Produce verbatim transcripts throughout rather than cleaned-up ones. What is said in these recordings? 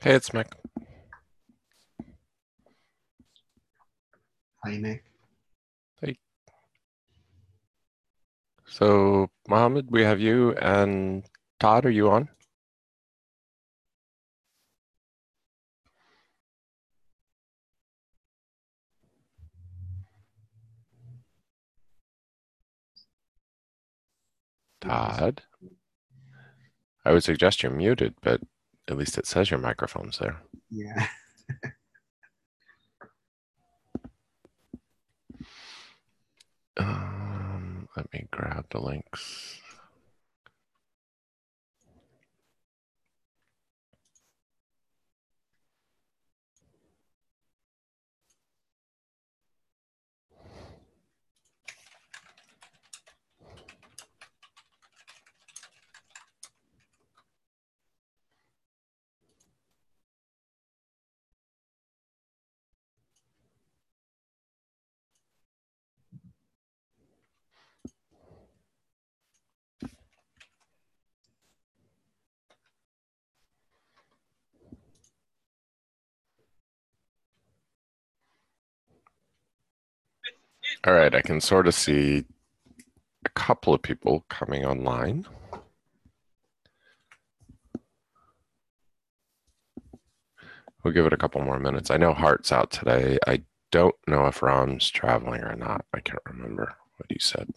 Hey, it's Mick. Hi, Nick. Hey. So, Mohammed, we have you and Todd. Are you on? Yes. Todd? I would suggest you're muted, but at least it says your microphone's there. Yeah. Um, let me grab the links. All right, I can sort of see a couple of people coming online. We'll give it a couple more minutes. I know Hart's out today. I don't know if Ron's traveling or not. I can't remember what he said.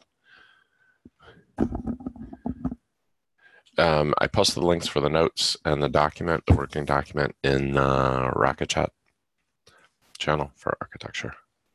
Um, I posted the links for the notes and the document, the working document, in the Rocket Chat channel for architecture.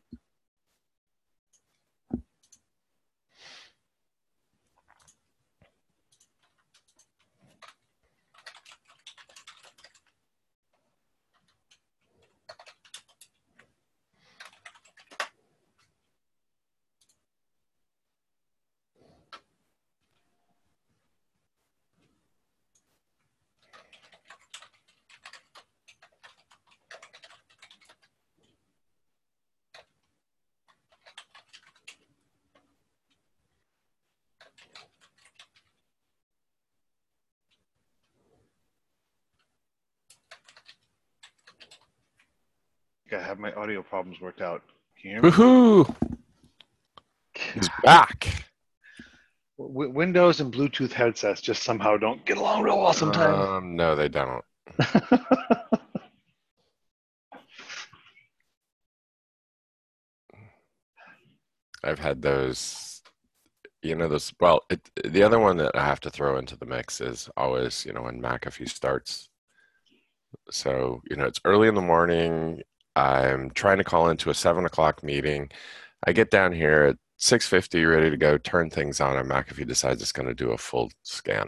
I have my audio problems worked out. Can you hear me? Woohoo! He's back. W- Windows and Bluetooth headsets just somehow don't get along real well sometimes. Um, no, they don't. I've had those, you know, those. Well, it, the other one that I have to throw into the mix is always, you know, when McAfee starts. So, you know, it's early in the morning. I'm trying to call into a seven o'clock meeting. I get down here at six fifty, ready to go, turn things on, and McAfee decides it's going to do a full scan.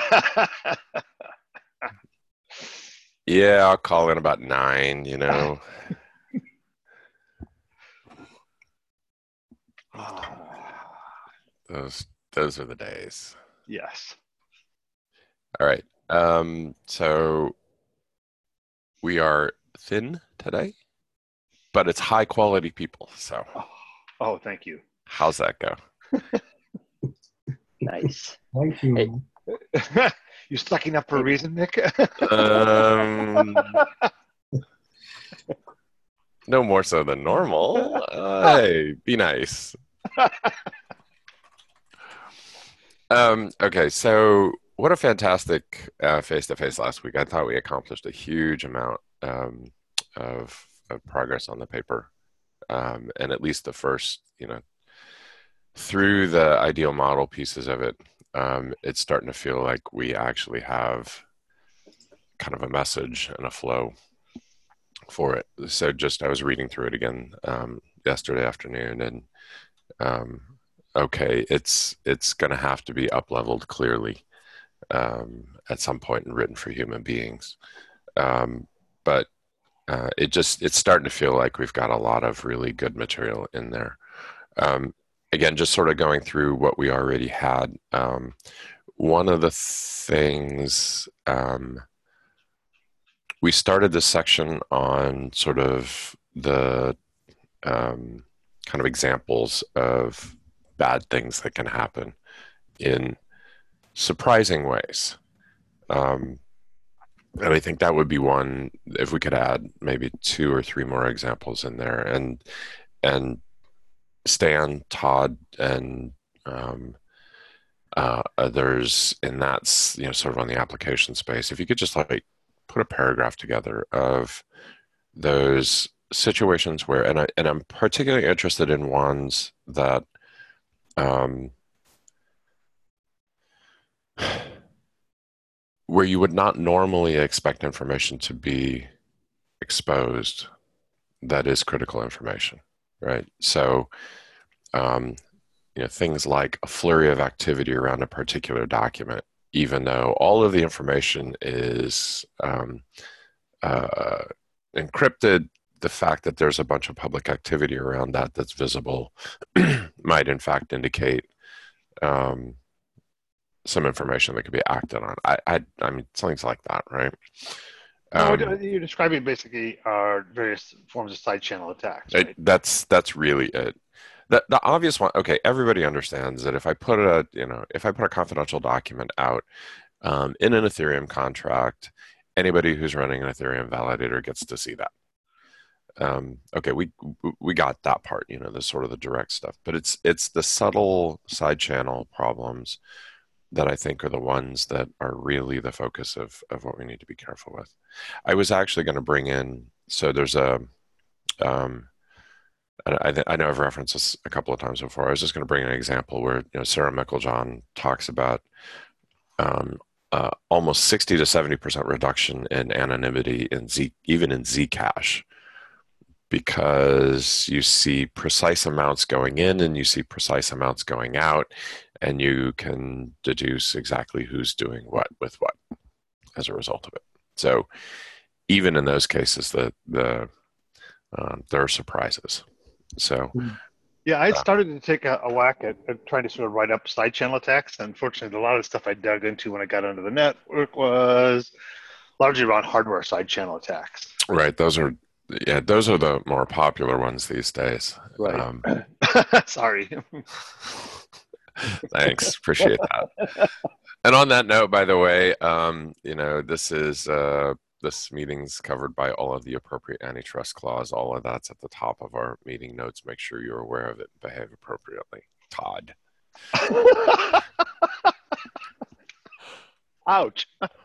Yeah, I'll call in about nine, you know. Those those are the days. Yes. All right. Um, so we are thin today, but it's high quality people. So Oh, oh, thank you. how's that go? Nice. Thank Hey. you. You sucking up for a Hey. reason, Nick? Um, no more so than normal. Uh, hey, be nice. Um, okay, so what a fantastic uh, face-to-face last week. I thought we accomplished a huge amount um, of, of progress on the paper, um, and at least the first, you know, through the ideal model pieces of it, um, it's starting to feel like we actually have kind of a message and a flow for it. So just I was reading through it again um, yesterday afternoon, and um, okay, it's it's going to have to be up leveled clearly um, at some point and written for human beings. Um, but uh, it just it's starting to feel like we've got a lot of really good material in there. Um, again, just sort of going through what we already had. Um, one of the things um, we started this section on sort of the um, kind of examples of bad things that can happen in surprising ways. Um, And I think that would be one, if we could add maybe two or three more examples in there. And and Stan, Todd, and um, uh, others in that, you know, sort of on the application space, if you could just like put a paragraph together of those situations where, and I and I'm particularly interested in ones that um, where you would not normally expect information to be exposed that is critical information, right? So, um, you know, things like a flurry of activity around a particular document, even though all of the information is um, uh, encrypted, the fact that there's a bunch of public activity around that that's visible might in fact indicate um, some information that could be acted on. I, I, I mean, things like that, right? No, Um, you're describing basically our various forms of side channel attacks, it, right? that's that's really it. The the obvious one, okay, everybody understands that if I put a, you know, if I put a confidential document out um, in an Ethereum contract, anybody who's running an Ethereum validator gets to see that. Um, okay, we we got that part, you know, the sort of the direct stuff, but it's it's the subtle side channel problems that I think are the ones that are really the focus of of what we need to be careful with. I was actually going to bring in, so there's a um, I, I know I've referenced this a couple of times before. I was just going to bring an example where, you know, Sarah Meiklejohn talks about um, uh, almost sixty to seventy percent reduction in anonymity in Z, even in Zcash, because you see precise amounts going in and you see precise amounts going out, and you can deduce exactly who's doing what with what as a result of it. So even in those cases, the the um, there are surprises. So Yeah, I uh, started to take a, a whack at, at trying to sort of write up side channel attacks. Unfortunately, a lot of the stuff I dug into when I got into the network was largely around hardware side channel attacks. right, those are yeah, those are the more popular ones these days. Right. Um, Sorry. thanks, appreciate that. And on that note, by the way, um, you know, this is uh, this meeting's covered by all of the appropriate antitrust clause. All of that's at the top of our meeting notes. Make sure you're aware of it and behave appropriately. Todd. Ouch.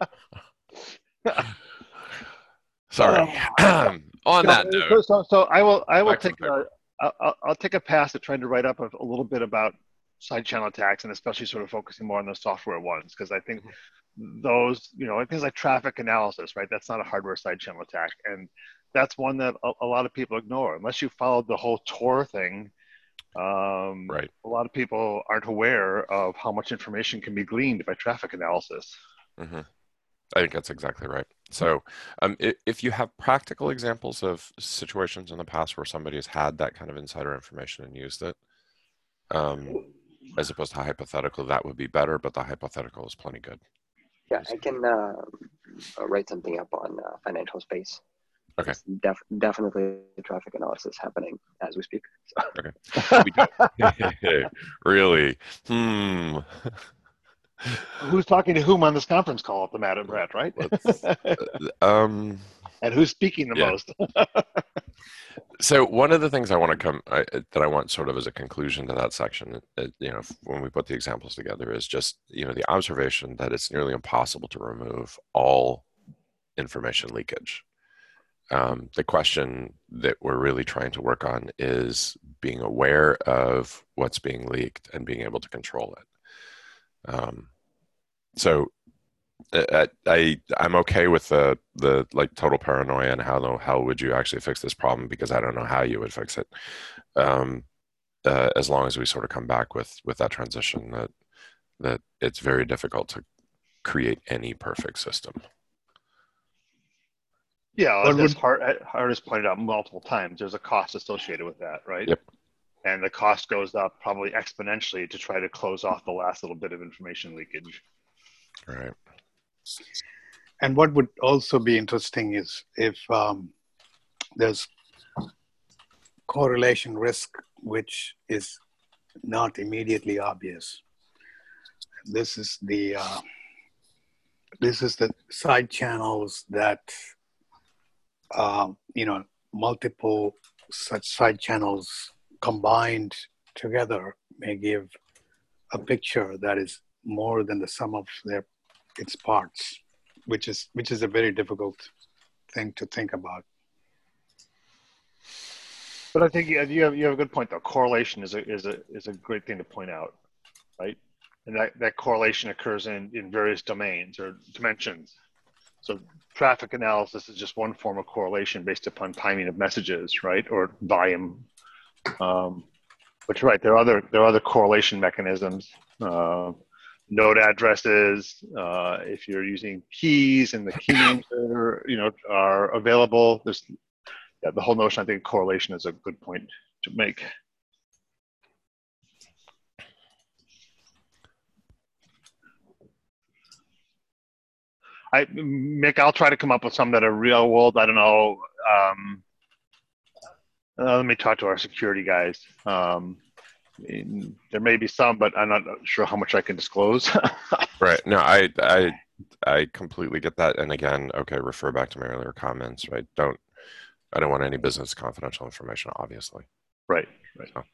Sorry. Oh, On no, that note, so, so, so I will I will back to the take a paper. I'll, I'll take a pass at trying to write up a, a little bit about side channel attacks and especially sort of focusing more on the software ones because I think those, you know, things like traffic analysis, right? That's not a hardware side channel attack. And that's one that a, a lot of people ignore. Unless you followed the whole Tor thing, um, Right. a lot of people aren't aware of how much information can be gleaned by traffic analysis. Mm-hmm. I think that's exactly right. So, um, if you have practical examples of situations in the past where somebody has had that kind of insider information and used it, um, as opposed to hypothetical, that would be better, but the hypothetical is plenty good. Yeah, I can uh, write something up on uh, financial space. Okay. It's def definitely traffic analysis happening as we speak. So. Okay. We don't. Really? Hmm. Who's talking to whom on this conference call at the Madam Brett, right? um, and who's speaking the yeah. most? So one of the things I want to come I, that I want sort of as a conclusion to that section, uh, you know, when we put the examples together, is just, you know, the observation that it's nearly impossible to remove all information leakage. Um, the question that we're really trying to work on is being aware of what's being leaked and being able to control it. Um, so I, I I'm okay with the the like total paranoia and how the hell would you actually fix this problem, because I don't know how you would fix it. Um, uh, as long as we sort of come back with with that transition that that it's very difficult to create any perfect system. Yeah, as, as Hart, Hart has pointed out multiple times, there's a cost associated with that, right? Yep. And the cost goes up probably exponentially to try to close off the last little bit of information leakage. Right. And what would also be interesting is if um, there's correlation risk, which is not immediately obvious. This is the uh, this is the side channels that, um, you know, multiple such side channels combined together may give a picture that is more than the sum of their its parts, which is which is a very difficult thing to think about. But I think you have, you have, you have a good point though. Correlation is a is a is a great thing to point out, right? And that, that correlation occurs in, in various domains or dimensions. So traffic analysis is just one form of correlation based upon timing of messages, right? Or volume. Um, but you're right, there are other there are other correlation mechanisms. Uh, node addresses, uh, if you're using keys and the key names that are, you know, are available. There's yeah, the whole notion, I think correlation is a good point to make. I, Mick, I'll try to come up with some that are real world. I don't know. Um, uh, let me talk to our security guys. Um, in, there may be some, but I'm not sure how much I can disclose. Right. No, I, I, I completely get that. And again, okay, refer back to my earlier comments, right? Don't, I don't want any business confidential information, obviously. Right, right. So.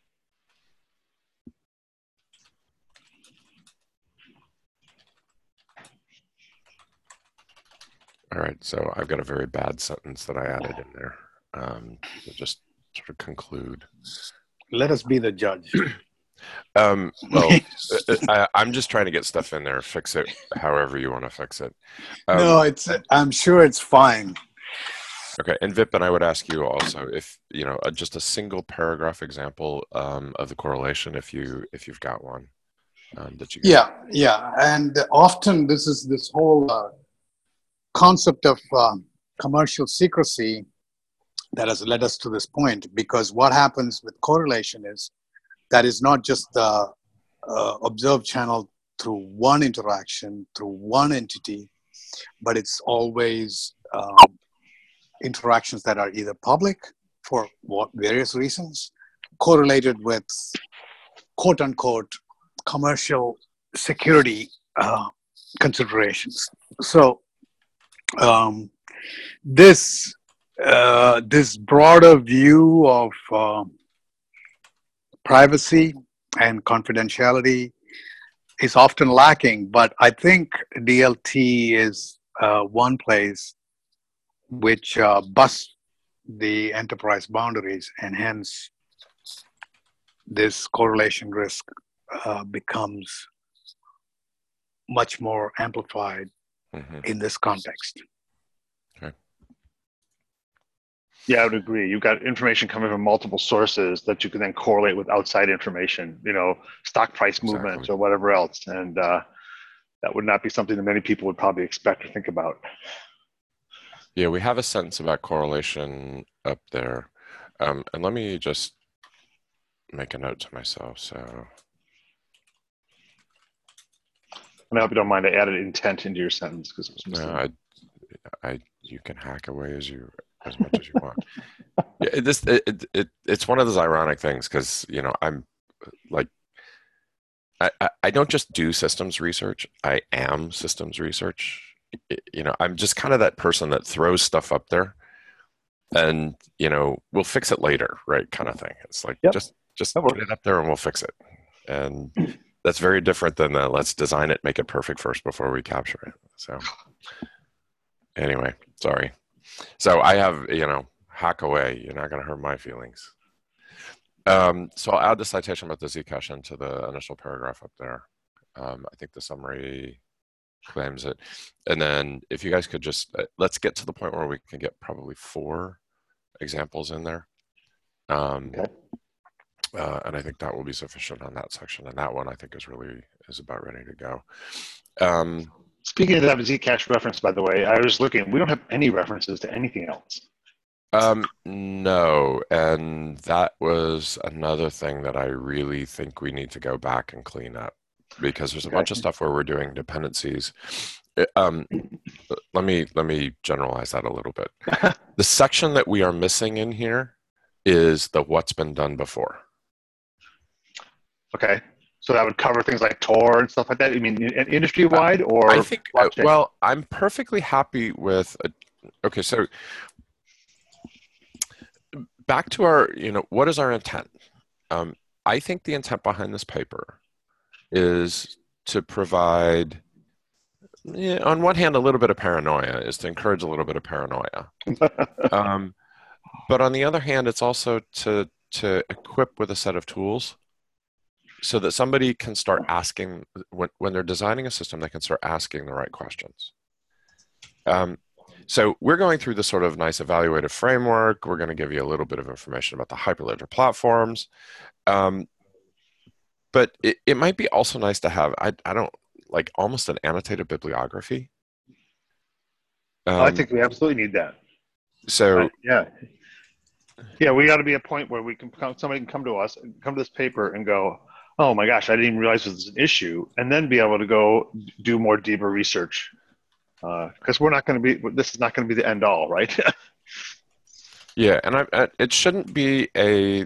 All right, so I've got a very bad sentence that I added in there um, to just sort of conclude. Let us be the judge. Um, well, I, I'm just trying to get stuff in there. Fix it however you want to fix it. Um, no, it's. I'm sure it's fine. Okay, and Vipin, I would ask you also if you know uh, just a single paragraph example um, of the correlation, if you if you've got one um, that you. Yeah, yeah, and often this is this whole uh, concept of uh, commercial secrecy that has led us to this point. Because what happens with correlation is that is not just the uh, observed channel through one interaction through one entity, but it's always. Um, interactions that are either public for what various reasons, correlated with quote unquote commercial security uh, considerations. So um, this uh, this broader view of uh, privacy and confidentiality is often lacking, but I think D L T is uh, one place which uh, busts the enterprise boundaries, and hence this correlation risk uh, becomes much more amplified mm-hmm. in this context. Okay. Yeah, I would agree. You've got information coming from multiple sources that you can then correlate with outside information, you know, stock price movements exactly. or whatever else. And uh, that would not be something that many people would probably expect or think about. Yeah, we have a sentence about correlation up there. Um, and let me just make a note to myself. So, and I hope you don't mind, I added intent into your sentence because it was missing. No, I, I, you can hack away as you as much as you want. Yeah, this it, it, it it's one of those ironic things because you know I'm like I, I I don't just do systems research. I am systems research. You know, I'm just kind of that person that throws stuff up there and, you know, we'll fix it later, right? Kind of thing. It's like, yep. just, just put it up there and we'll fix it. And that's very different than the, let's design it, make it perfect first before we capture it. So anyway, sorry. So I have, you know, hack away. You're not going to hurt my feelings. Um, so I'll add the citation about the Zcash into the initial paragraph up there. Um, I think the summary claims it. And then if you guys could just, uh, let's get to the point where we can get probably four examples in there. Um, okay. uh, and I think that will be sufficient on that section. And that one I think is really, is about ready to go. Um, Speaking of that Zcash reference, by the way, I was looking, we don't have any references to anything else. Um, no. And that was another thing that I really think we need to go back and clean up. Because there's a okay. bunch of stuff where we're doing dependencies. Um, let me let me generalize that a little bit. The section that we are missing in here is the what's been done before. Okay. So that would cover things like Tor and stuff like that. I mean, industry wide or I think. Uh, blockchain? well, I'm perfectly happy with. A, okay, so back to our, you know, what is our intent? Um, I think the intent behind this paper is to provide, yeah, on one hand, a little bit of paranoia, is to encourage a little bit of paranoia. um, but on the other hand, it's also to to equip with a set of tools so that somebody can start asking, when, when they're designing a system, they can start asking the right questions. Um, so we're going through this sort of nice evaluative framework. We're going to give you a little bit of information about the Hyperledger platforms. Um, but it, it might be also nice to have, I, I don't, like almost an annotated bibliography. Um, I think we absolutely need that. So uh, yeah. Yeah, we got to be a point where we can come, somebody can come to us and come to this paper and go, oh my gosh, I didn't even realize this was an issue, and then be able to go do more deeper research. Because uh, we're not going to be, this is not going to be the end all, right? Yeah, and I, I, it shouldn't be a,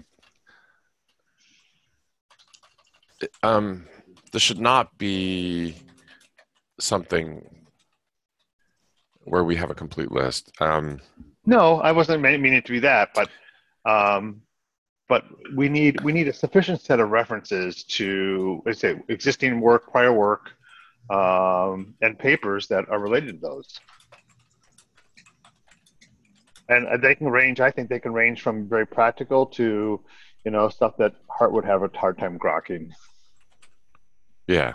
um, this should not be something where we have a complete list. Um, no, I wasn't meaning it to be that, but um, but we need we need a sufficient set of references to, let's say, existing work, prior work, um, and papers that are related to those. And they can range, I think they can range from very practical to, you know, stuff that Hart would have a hard time grokking. Yeah.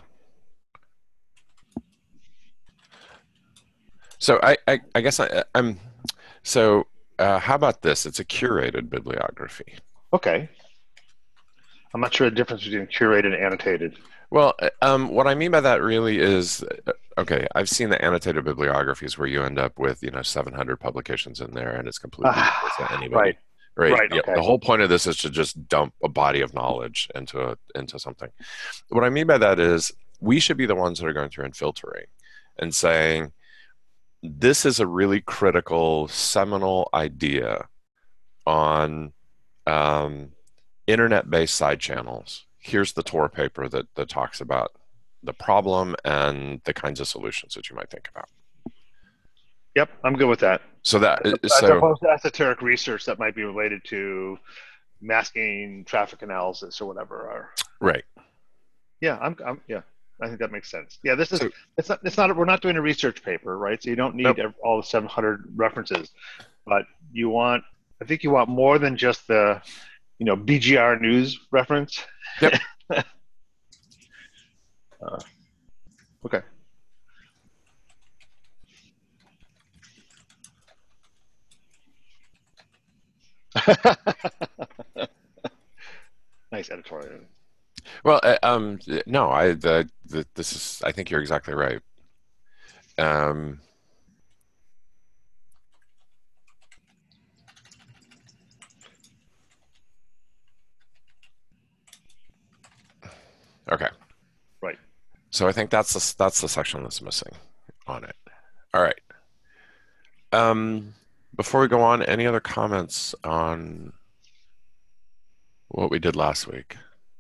So I, I, I guess I, I'm, so uh, how about this? It's a curated bibliography. Okay. I'm not sure the difference between curated and annotated. Well, um, what I mean by that really is, okay, I've seen the annotated bibliographies where you end up with, you know, seven hundred publications in there and it's completely useless to anybody. Right. Right. Right. Yeah, Okay. the whole point of this is to just dump a body of knowledge into a, into something. What I mean by that is we should be the ones that are going through and filtering and saying, this is a really critical seminal idea on um, internet-based side channels. Here's the Tor paper that, that talks about the problem and the kinds of solutions that you might think about. Yep, I'm good with that. So that as, so, as opposed to esoteric research that might be related to masking traffic analysis or whatever. Or, right. Yeah, I'm, I'm. Yeah, I think that makes sense. Yeah, this is. So, it's not. It's not. We're not doing a research paper, right? So you don't need nope. all the seven hundred references, but you want. I think you want more than just the, you know, B G R news reference. Yep. uh, okay. Nice editorial. Well, uh, um, no, I the, the this is. I think you're exactly right. Um, okay. Right. So I think that's the that's the section that's missing on it. All right. Um, before we go on, any other comments on what we did last week?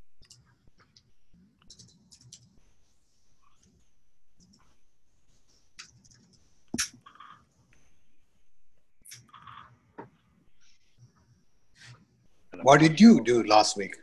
What did you do last week?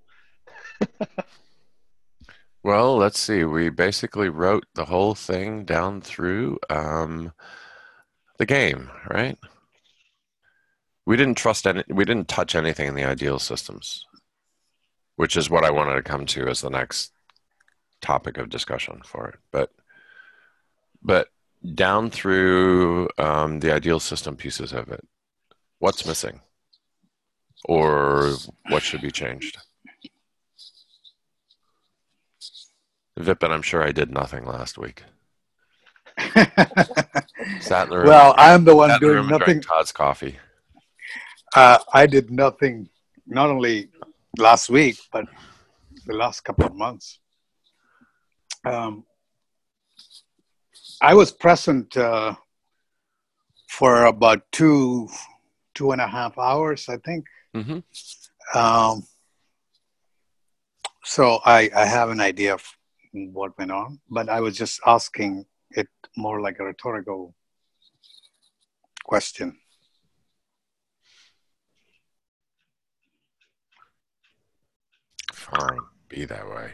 Well, let's see. We basically wrote the whole thing down through um, the game, right? We didn't trust any. We didn't touch anything in the ideal systems, which is what I wanted to come to as the next topic of discussion for it. But, but down through um, the ideal system pieces of it, what's missing, or what should be changed? Vipin, I'm sure I did nothing last week. Sat in the room. Well, I'm the one Sat in the doing room and nothing. drank Todd's coffee. Uh, I did nothing, not only last week, but the last couple of months. Um, I was present uh, for about two, two and a half hours, I think. Mm-hmm. Um, So I, I have an idea of what went on, but I was just asking it more like a rhetorical question. Fine, be that way.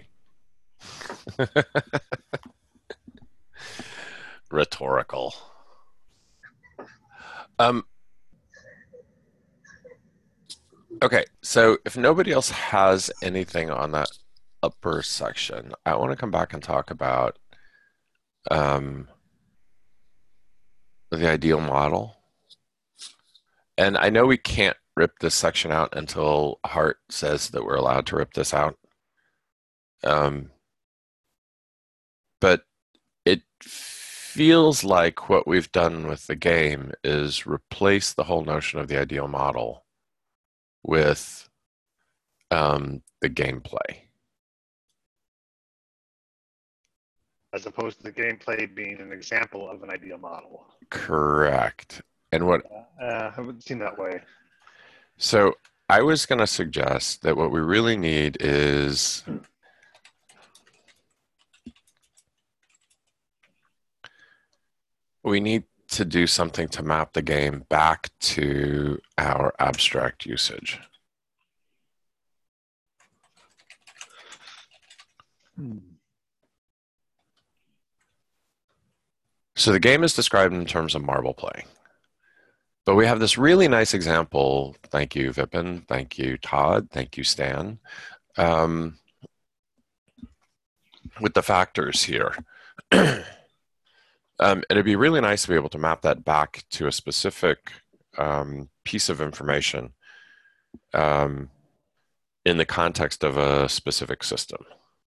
Rhetorical. Um, okay, so if nobody else has anything on that upper section, I want to come back and talk about um, the ideal model. And I know we can't rip this section out until Hart says that we're allowed to rip this out. Um, but it feels like what we've done with the game is replace the whole notion of the ideal model with um, the gameplay. As opposed to the gameplay being an example of an ideal model. Correct. And what Uh, I haven't seen that way. So I was going to suggest that what we really need is we need to do something to map the game back to our abstract usage. Hmm. So the game is described in terms of marble playing. But we have this really nice example. Thank you, Vipin. Thank you, Todd. Thank you, Stan. Um, with the factors here. um, and it'd be really nice to be able to map that back to a specific um, piece of information um, in the context of a specific system.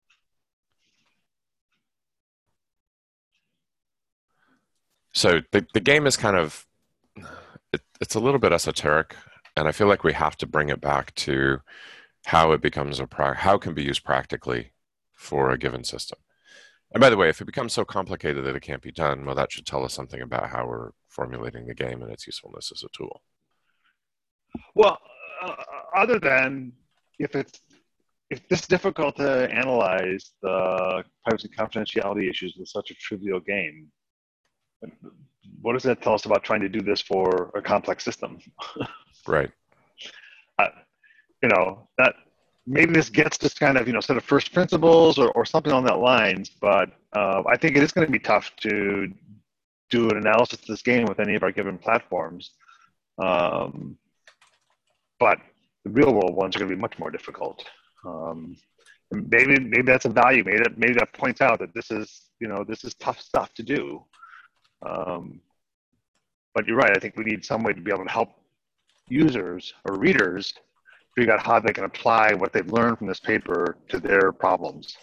So the, the game is kind of, it, it's a little bit esoteric, and I feel like we have to bring it back to how it becomes a, pra- how it can be used practically for a given system. And by the way, if it becomes so complicated that it can't be done, well, that should tell us something about how we're formulating the game and its usefulness as a tool. Well, uh, other than if it's if it's difficult to analyze the privacy confidentiality issues with such a trivial game, what does that tell us about trying to do this for a complex system? Right. Uh, you know, that maybe this gets this kind of, you know, set of first principles or, or something on that lines, but uh, I think it is going to be tough to do an analysis of this game with any of our given platforms. Um, but the real world ones are going to be much more difficult. Um, maybe maybe that's a value. Maybe that, maybe that points out that this is, you know, this is tough stuff to do. Um, but you're right. I think we need some way to be able to help users or readers figure out how they can apply what they've learned from this paper to their problems.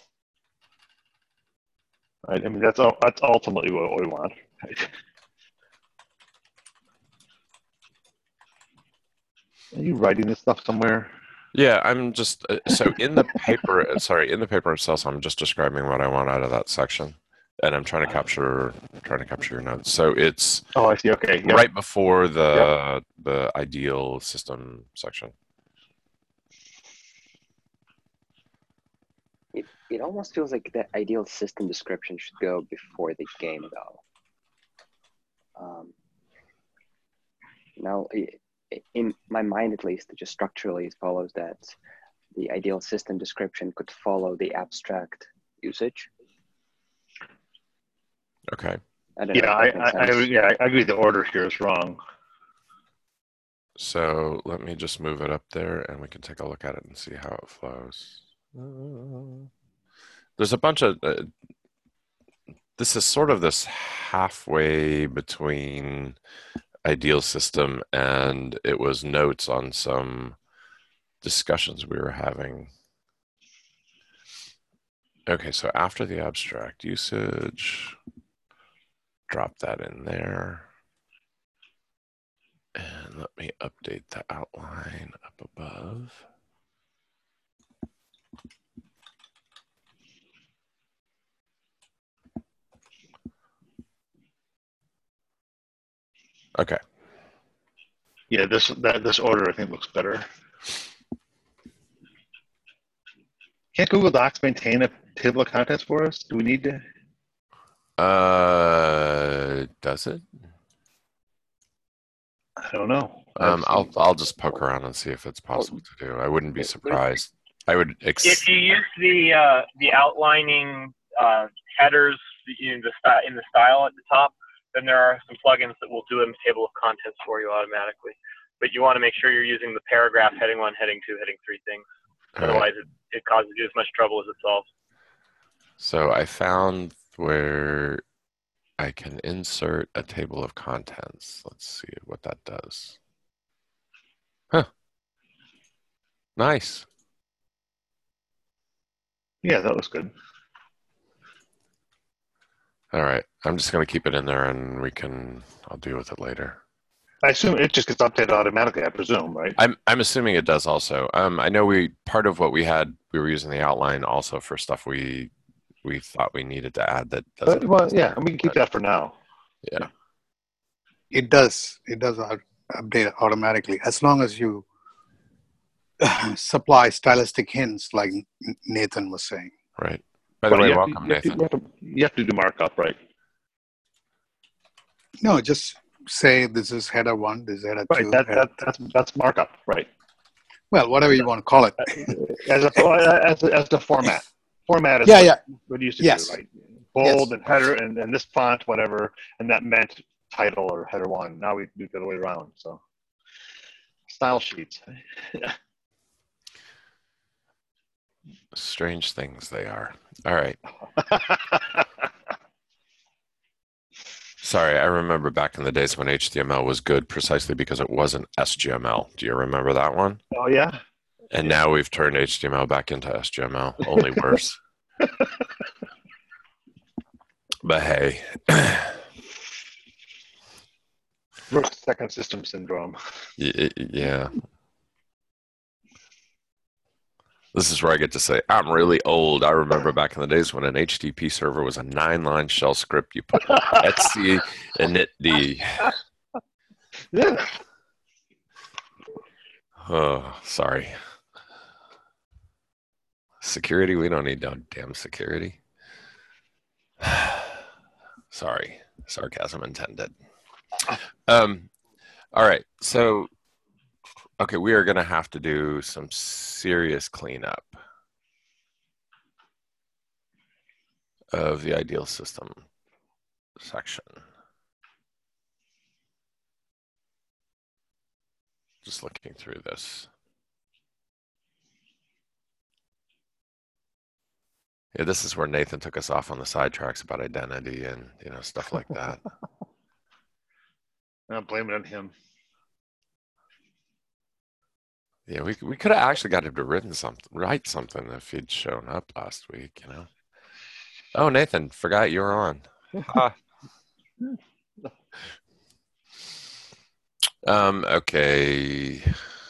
Right? I mean, that's that's ultimately what we want. Right? Are you writing this stuff somewhere? Yeah, I'm just uh, so in the paper. Sorry, in the paper itself, I'm just describing what I want out of that section, and I'm trying to capture trying to capture your notes. So it's Oh, I see. Okay, yep. right before the Yep. the ideal system section. It, it almost feels like the ideal system description should go before the game, though. Um, now, it, in my mind, at least, just structurally, it follows that the ideal system description could follow the abstract usage. Okay. I don't Yeah, know I, if that makes I, I, sense. yeah, I agree. The order here is wrong. So let me just move it up there, and we can take a look at it and see how it flows. Uh, there's a bunch of. Uh, this is sort of this halfway between ideal system and it was notes on some discussions we were having. Okay, so after the abstract usage, drop that in there. And let me update the outline up above. Okay. Yeah, this that this order I think looks better. Can't Google Docs maintain a table of contents for us? Do we need to? Uh, does it? I don't know. Um, I'll I'll just poke around and see if it's possible to do. I wouldn't be surprised. I would. Ex- If you use the uh, the outlining uh, headers in the style in the style at the top, then there are some plugins that will do a table of contents for you automatically. But you want to make sure you're using the paragraph, heading one, heading two, heading three things. Otherwise, right. it, it causes you as much trouble as it solves. So I found where I can insert a table of contents. Let's see what that does. Huh. Nice. Yeah, that looks good. All right. I'm just going to keep it in there and we can, I'll deal with it later. I assume it just gets updated automatically, I presume, right? I'm I'm assuming it does also. Um, I know we, part of what we had, we were using the outline also for stuff we we thought we needed to add that doesn't. But, well, yeah, we can keep that for now. Yeah. It does. It does update automatically as long as you supply stylistic hints like Nathan was saying. Right. By the but way, you welcome, to, you Nathan. Have to, you, have to, you have to do markup, right? No, just say this is header one, this is header right, two. That, header that, that's, that's markup, right? Well, whatever you want to call it. As a, as, a, as the format. Format is yeah, what, yeah. what it used to yes. do, right? Bold yes. and header and, and this font, whatever, and that meant title or header one. Now we do it the other way around. So style sheets. Strange things they are. All right. Sorry, I remember back in the days when H T M L was good precisely because it wasn't S G M L. Do you remember that one? Oh, yeah. And yeah. now we've turned H T M L back into S G M L, only worse. But hey. Second system syndrome. Yeah. This is where I get to say, I'm really old. I remember back in the days when an H T T P server was a nine-line shell script. You put etc init-d. Yeah. Oh, sorry. Security? We don't need no damn security. Sorry. Sarcasm intended. Um, all right. So, okay, we are going to have to do some serious cleanup of the ideal system section. Just looking through this. Yeah, this is where Nathan took us off on the sidetracks about identity and, you know, stuff like that. I'm blaming it on him. Yeah, we we could have actually got him to written something, write something if he'd shown up last week, you know. Oh, Nathan, forgot you were on. Ah. um. Okay.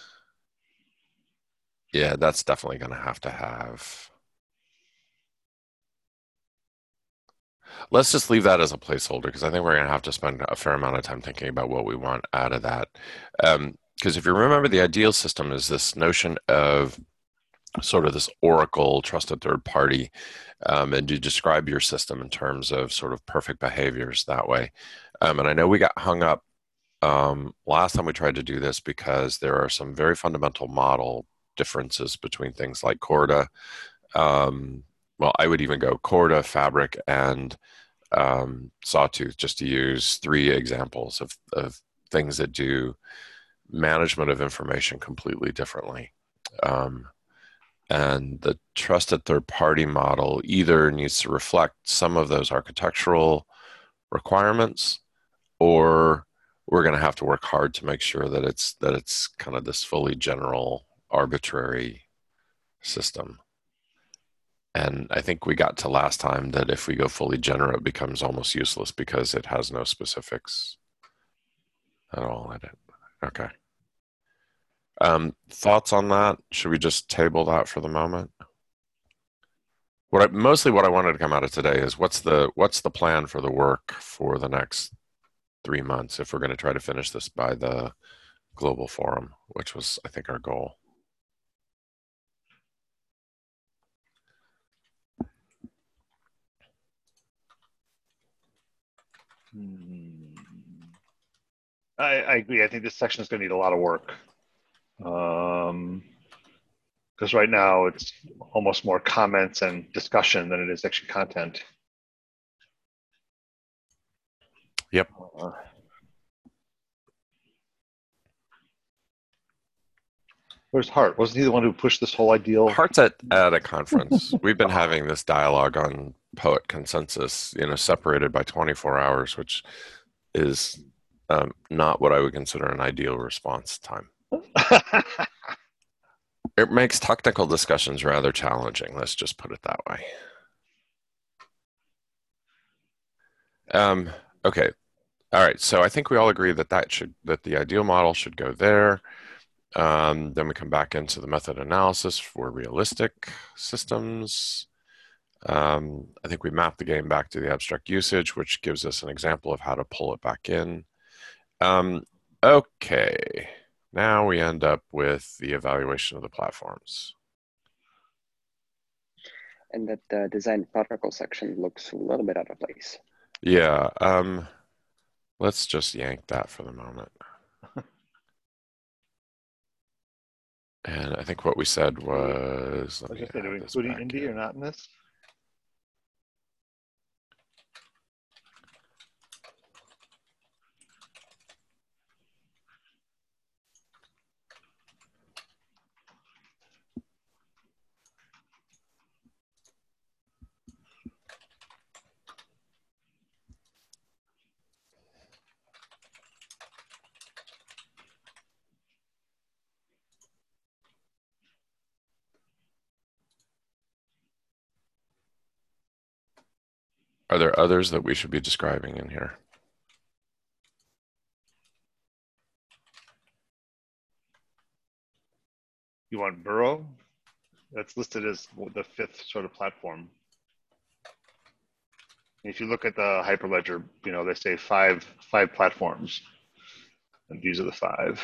Yeah, that's definitely going to have to have. Let's just leave that as a placeholder because I think we're going to have to spend a fair amount of time thinking about what we want out of that. Um, because if you remember, the ideal system is this notion of sort of this oracle, trusted third party, um, and you describe your system in terms of sort of perfect behaviors that way. Um, and I know we got hung up um, last time we tried to do this because there are some very fundamental model differences between things like Corda. Um, well, I would even go Corda, Fabric, and um, Sawtooth, just to use three examples of, of things that do management of information completely differently. Um, and the trusted third-party model either needs to reflect some of those architectural requirements, or we're going to have to work hard to make sure that it's that it's kind of this fully general, arbitrary system. And I think we got to last time that if we go fully general, it becomes almost useless because it has no specifics at all in it. Okay. Um, thoughts on that? Should we just table that for the moment? What I, mostly what I wanted to come out of today is what's the what's the plan for the work for the next three months if we're going to try to finish this by the global forum, which was, I think, our goal. Hmm. I, I agree. I think this section is going to need a lot of work. Um, because right now it's almost more comments and discussion than it is actually content. Yep. Uh, where's Hart? Wasn't he the one who pushed this whole ideal? Hart's at, at a conference. We've been having this dialogue on Poet Consensus, you know, separated by twenty-four hours, which is um, not what I would consider an ideal response time. It makes technical discussions rather challenging. Let's just put it that way. Um, okay. All right. So I think we all agree that that should that the ideal model should go there. Um, then we come back into the method analysis for realistic systems. Um, I think we map the game back to the abstract usage, which gives us an example of how to pull it back in. Um, okay. Now we end up with the evaluation of the platforms. And that uh, design protocol section looks a little bit out of place. Yeah. Um, let's just yank that for the moment. And I think what we said was, let I was me just saying, are we add this including back Indy in. or not in this? Are there others that we should be describing in here? You want Burrow? That's listed as the fifth sort of platform. If you look at the Hyperledger, you know, they say five five platforms, and these are the five.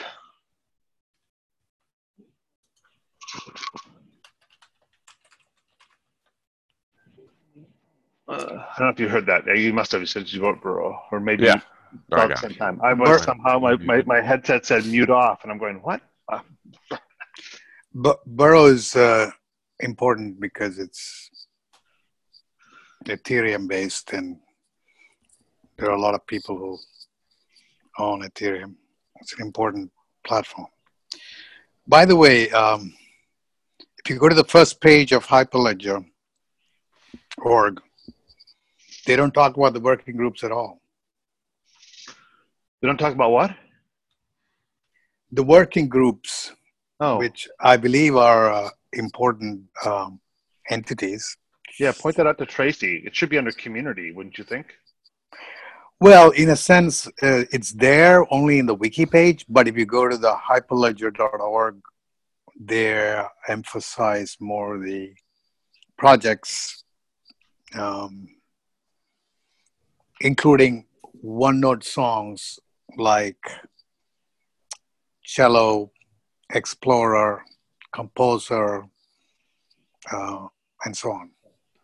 Uh, I don't know if you heard that. You must have. You said you vote Burrow, or maybe Yeah. No, I about got the same it. time. I Bur- was somehow my, my my headset said mute off, and I'm going what? Uh, Bu- Burrow is uh, important because it's Ethereum based, and there are a lot of people who own Ethereum. It's an important platform. By the way, um, if you go to the first page of Hyperledger dot org, they don't talk about the working groups at all. we don't talk about what? The working groups, Oh, which I believe are uh, important um, entities. yeah. Point that out to Tracy. It should be under community, wouldn't you think? Well, in a sense, uh, it's there only in the wiki page, but if you go to the hyperledger dot org, they emphasize more the projects, um, including one-note songs like Cello, Explorer, Composer, uh, and so on.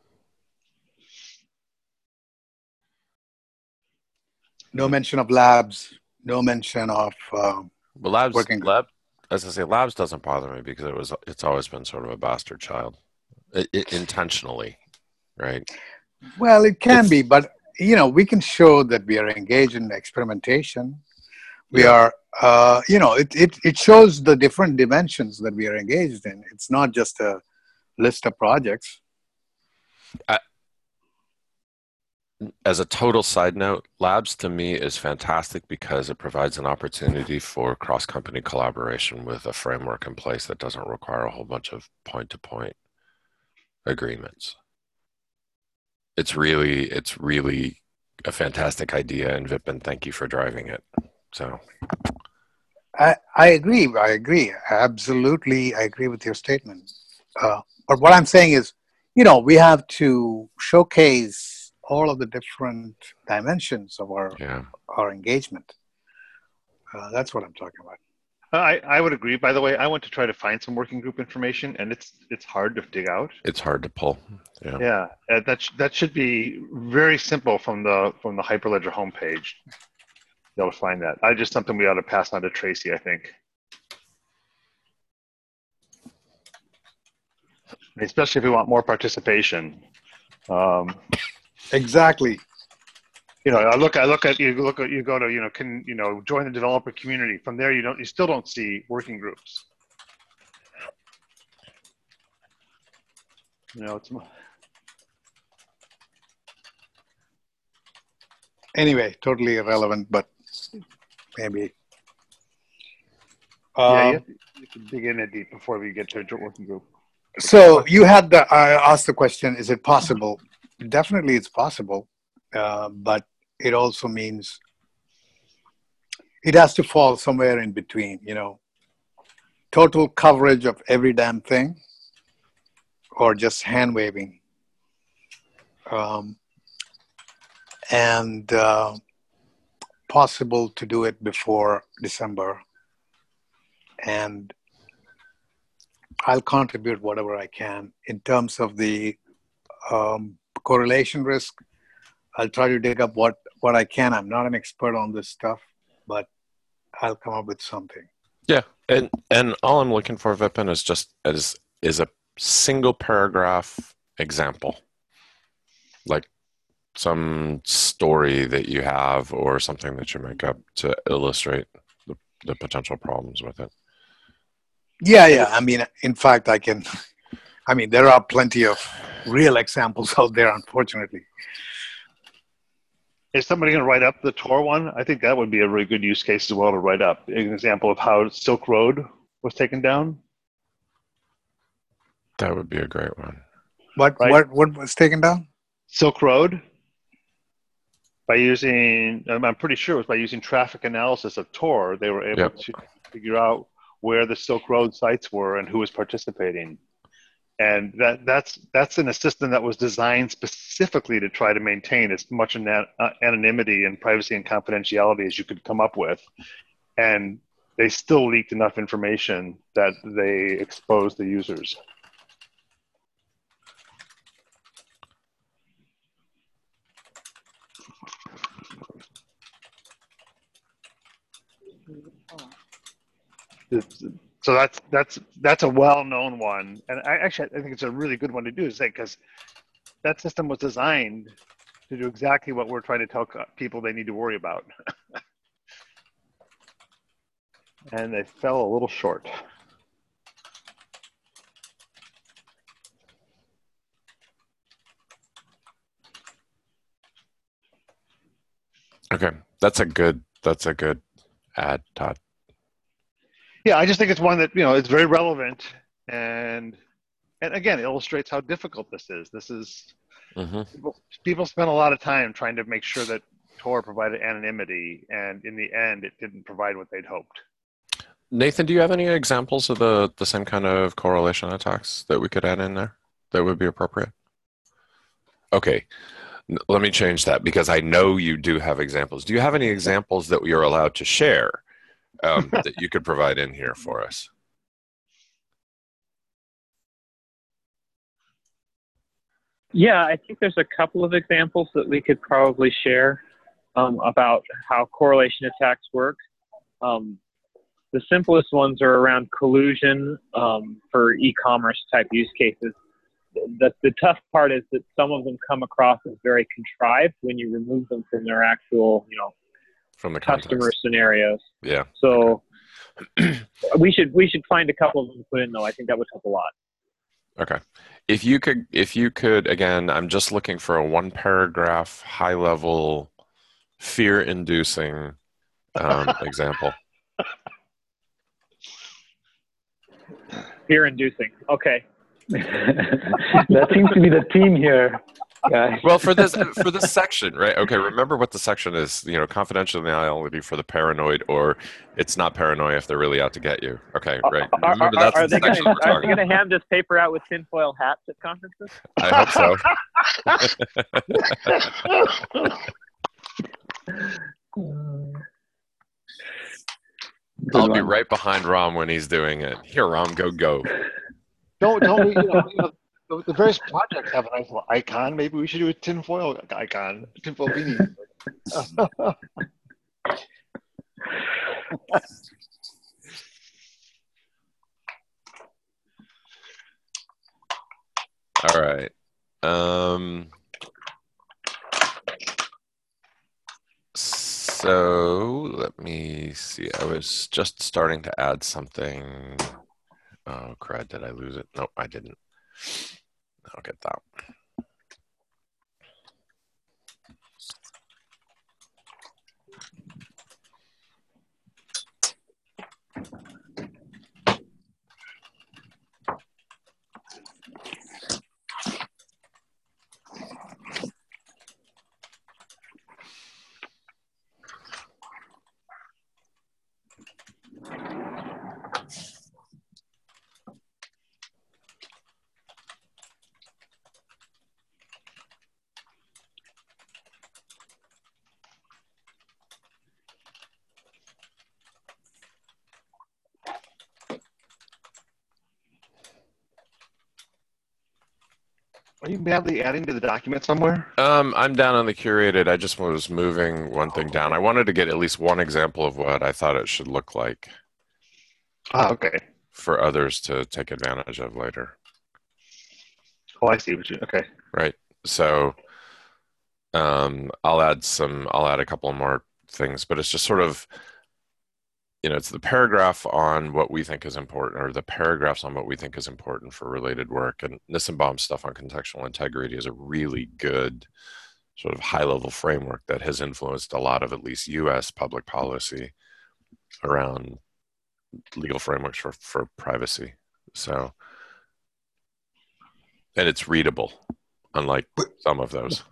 No mention of labs, no mention of uh, Well, labs, working group. lab, as I say, labs doesn't bother me because it was, it's always been sort of a bastard child, it, it, intentionally, right? Well, it can It's, be, but you know, we can show that we are engaged in experimentation. We Yeah. are, uh, you know, it, it, it shows the different dimensions that we are engaged in. It's not just a list of projects. I, as a total side note, labs to me is fantastic because it provides an opportunity for cross-company collaboration with a framework in place that doesn't require a whole bunch of point-to-point agreements. It's really, it's really a fantastic idea, and Vipin, thank you for driving it. So, I, I agree. I agree. Absolutely, I agree with your statement. Uh, but what I'm saying is, you know, we have to showcase all of the different dimensions of our yeah. our engagement. Uh, that's what I'm talking about. I, I would agree. By the way, I went to try to find some working group information, and it's it's hard to dig out. It's hard to pull. Yeah. Yeah, uh, that sh that should be very simple from the from the Hyperledger homepage. Be able to find that. I just something we ought to pass on to Tracy, I think. Especially if we want more participation. Um, Exactly. you know, I look, I look at you, look at you, go to, you know, can you know, join the developer community. From there, you don't, you still don't see working groups. You know, it's Anyway, totally irrelevant, but maybe. yeah, Um, you have, to, you have to dig in it deep before we get to a working group. So you had the, I asked the question, is it possible? Definitely it's possible, uh, but it also means it has to fall somewhere in between, you know, total coverage of every damn thing or just hand waving. Um, and uh, possible to do it before December. And I'll contribute whatever I can in terms of the um, correlation risk. I'll try to dig up what, what I can. I'm not an expert on this stuff, but I'll come up with something. Yeah, and and all I'm looking for, Vipin, is just is is a single paragraph example, like some story that you have or something that you make up to illustrate the, the potential problems with it. Yeah, yeah. I mean, in fact, I can. I mean, there are plenty of real examples out there, unfortunately. Is somebody going to write up the Tor one? I think that would be a really good use case as well to write up an example of how Silk Road was taken down. That would be a great one. What Right. what what was taken down? Silk Road, by using, I'm pretty sure it was by using traffic analysis of Tor, they were able Yep. to figure out where the Silk Road sites were and who was participating. And that, that's, that's in a system that was designed specifically to try to maintain as much ana- uh, anonymity and privacy and confidentiality as you could come up with. And they still leaked enough information that they exposed the users. It's- So that's that's that's a well-known one, and I actually I think it's a really good one to do, is because that system was designed to do exactly what we're trying to tell co- people they need to worry about, and they fell a little short. Okay, that's a good that's a good ad, Todd. Yeah, I just think it's one that, you know, it's very relevant, and and again, it illustrates how difficult this is. This is Mm-hmm. people, people spent a lot of time trying to make sure that Tor provided anonymity, and in the end, it didn't provide what they'd hoped. Nathan, do you have any examples of the the same kind of correlation attacks that we could add in there that would be appropriate? Okay, N- let me change that because I know you do have examples. Do you have any examples that you're allowed to share um, that you could provide in here for us? Yeah, I think there's a couple of examples that we could probably share um, about how correlation attacks work. Um, the simplest ones are around collusion um, for e-commerce type use cases. The, the tough part is that some of them come across as very contrived when you remove them from their actual, you know, From the customer context. scenarios. Yeah. So we should we should find a couple of them to put in though. I think that would help a lot. Okay. If you could, if you could, again, I'm just looking for a one paragraph, high level, fear inducing um, example. Fear inducing. Okay. That seems to be the theme here, guys. Well, for this for this section, right? Okay, remember what the section is. You know, confidentiality for the paranoid, or it's not paranoia if they're really out to get you. Okay, right. Are, Remember are, that's are the they gonna, section we're are talking they about. gonna hand this paper out with tinfoil hats at conferences? I hope so. I'll one. be right behind Ram when he's doing it. Here, Ram, go go. Don't don't we? You know, you know, the, the various projects have a nice little icon. Maybe we should do a tinfoil icon, tinfoil beanie. All right. Um, so let me see. I was just starting to add something. Oh, crud. Did I lose it? Nope, I didn't. I'll get that. Are you madly adding to the document somewhere? Um, I'm down on the curated. I just was moving one thing down. I wanted to get at least one example of what I thought it should look like Ah, okay. for others to take advantage of later. Oh, I see what you. Okay. Right. So um, I'll add some, I'll add a couple more things, but it's just sort of, you know, it's the paragraph on what we think is important, or the paragraphs on what we think is important for related work. And Nissenbaum's stuff on contextual integrity is a really good sort of high-level framework that has influenced a lot of at least U S public policy around legal frameworks for, for privacy. So, and it's readable, unlike some of those.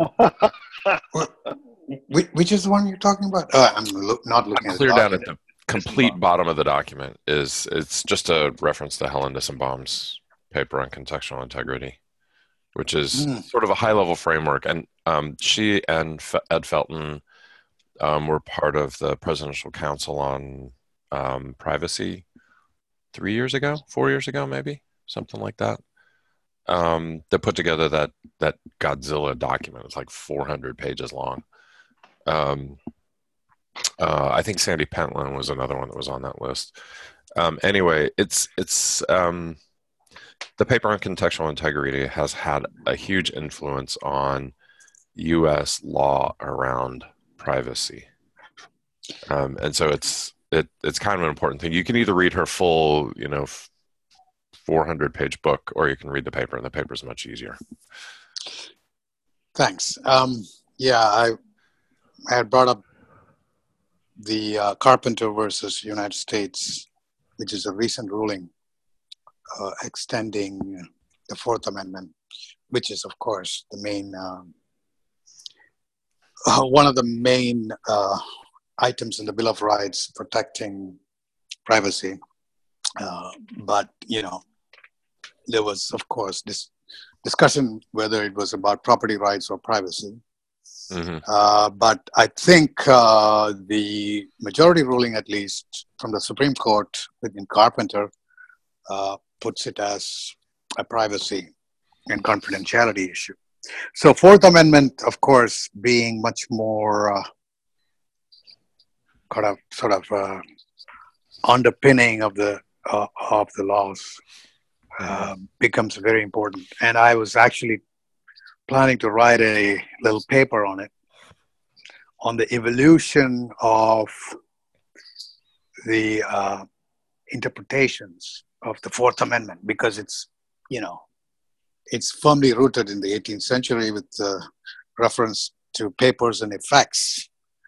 Which, which is the one you're talking about? Oh, I'm look, not looking at Clear the down at document. the complete bottom of the document is, it's just a reference to Helen Nissenbaum's paper on contextual integrity, which is Mm. sort of a high-level framework. And um, she and F- Ed Felton um, were part of the Presidential Council on um, Privacy three years ago, four years ago, maybe, something like that. Um, they put together that that Godzilla document. It's like four hundred pages long. Um, uh, I think Sandy Pentland was another one that was on that list. Um, anyway, it's it's um, the paper on contextual integrity has had a huge influence on U S law around privacy, um, and so it's it it's kind of an important thing. You can either read her full, you know, four hundred page book, or you can read the paper, and the paper is much easier. Thanks. Um, yeah, I, I had brought up the uh, Carpenter versus United States, which is a recent ruling uh, extending the Fourth Amendment, which is, of course, the main um, uh, one of the main uh, items in the Bill of Rights protecting privacy. Uh, but you know, there was, of course, this discussion whether it was about property rights or privacy. Mm-hmm. Uh, but I think uh, the majority ruling, at least from the Supreme Court within Carpenter, uh, puts it as a privacy and confidentiality issue. So Fourth Amendment, of course, being much more uh, kind of sort of uh, underpinning of the uh, of the laws, uh, becomes very important. And I was actually planning to write a little paper on it, on the evolution of the uh, interpretations of the Fourth Amendment, because it's, you know, it's firmly rooted in the eighteenth century with uh, reference to papers and effects.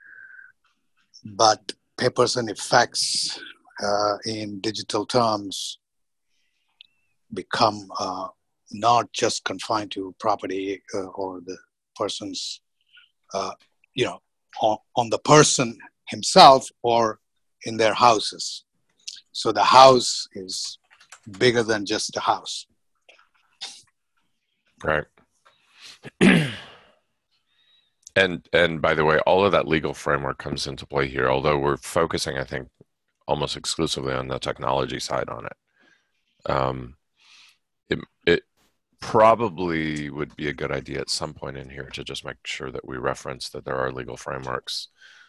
But papers and effects uh, in digital terms become uh, not just confined to property uh, or the person's, uh, you know, on, on the person himself or in their houses. So the house is bigger than just a house. Right. and and by the way, all of that legal framework comes into play here, although we're focusing, I think, almost exclusively on the technology side on it. Um, it, it probably would be a good idea at some point in here to just make sure that we reference that there are legal frameworks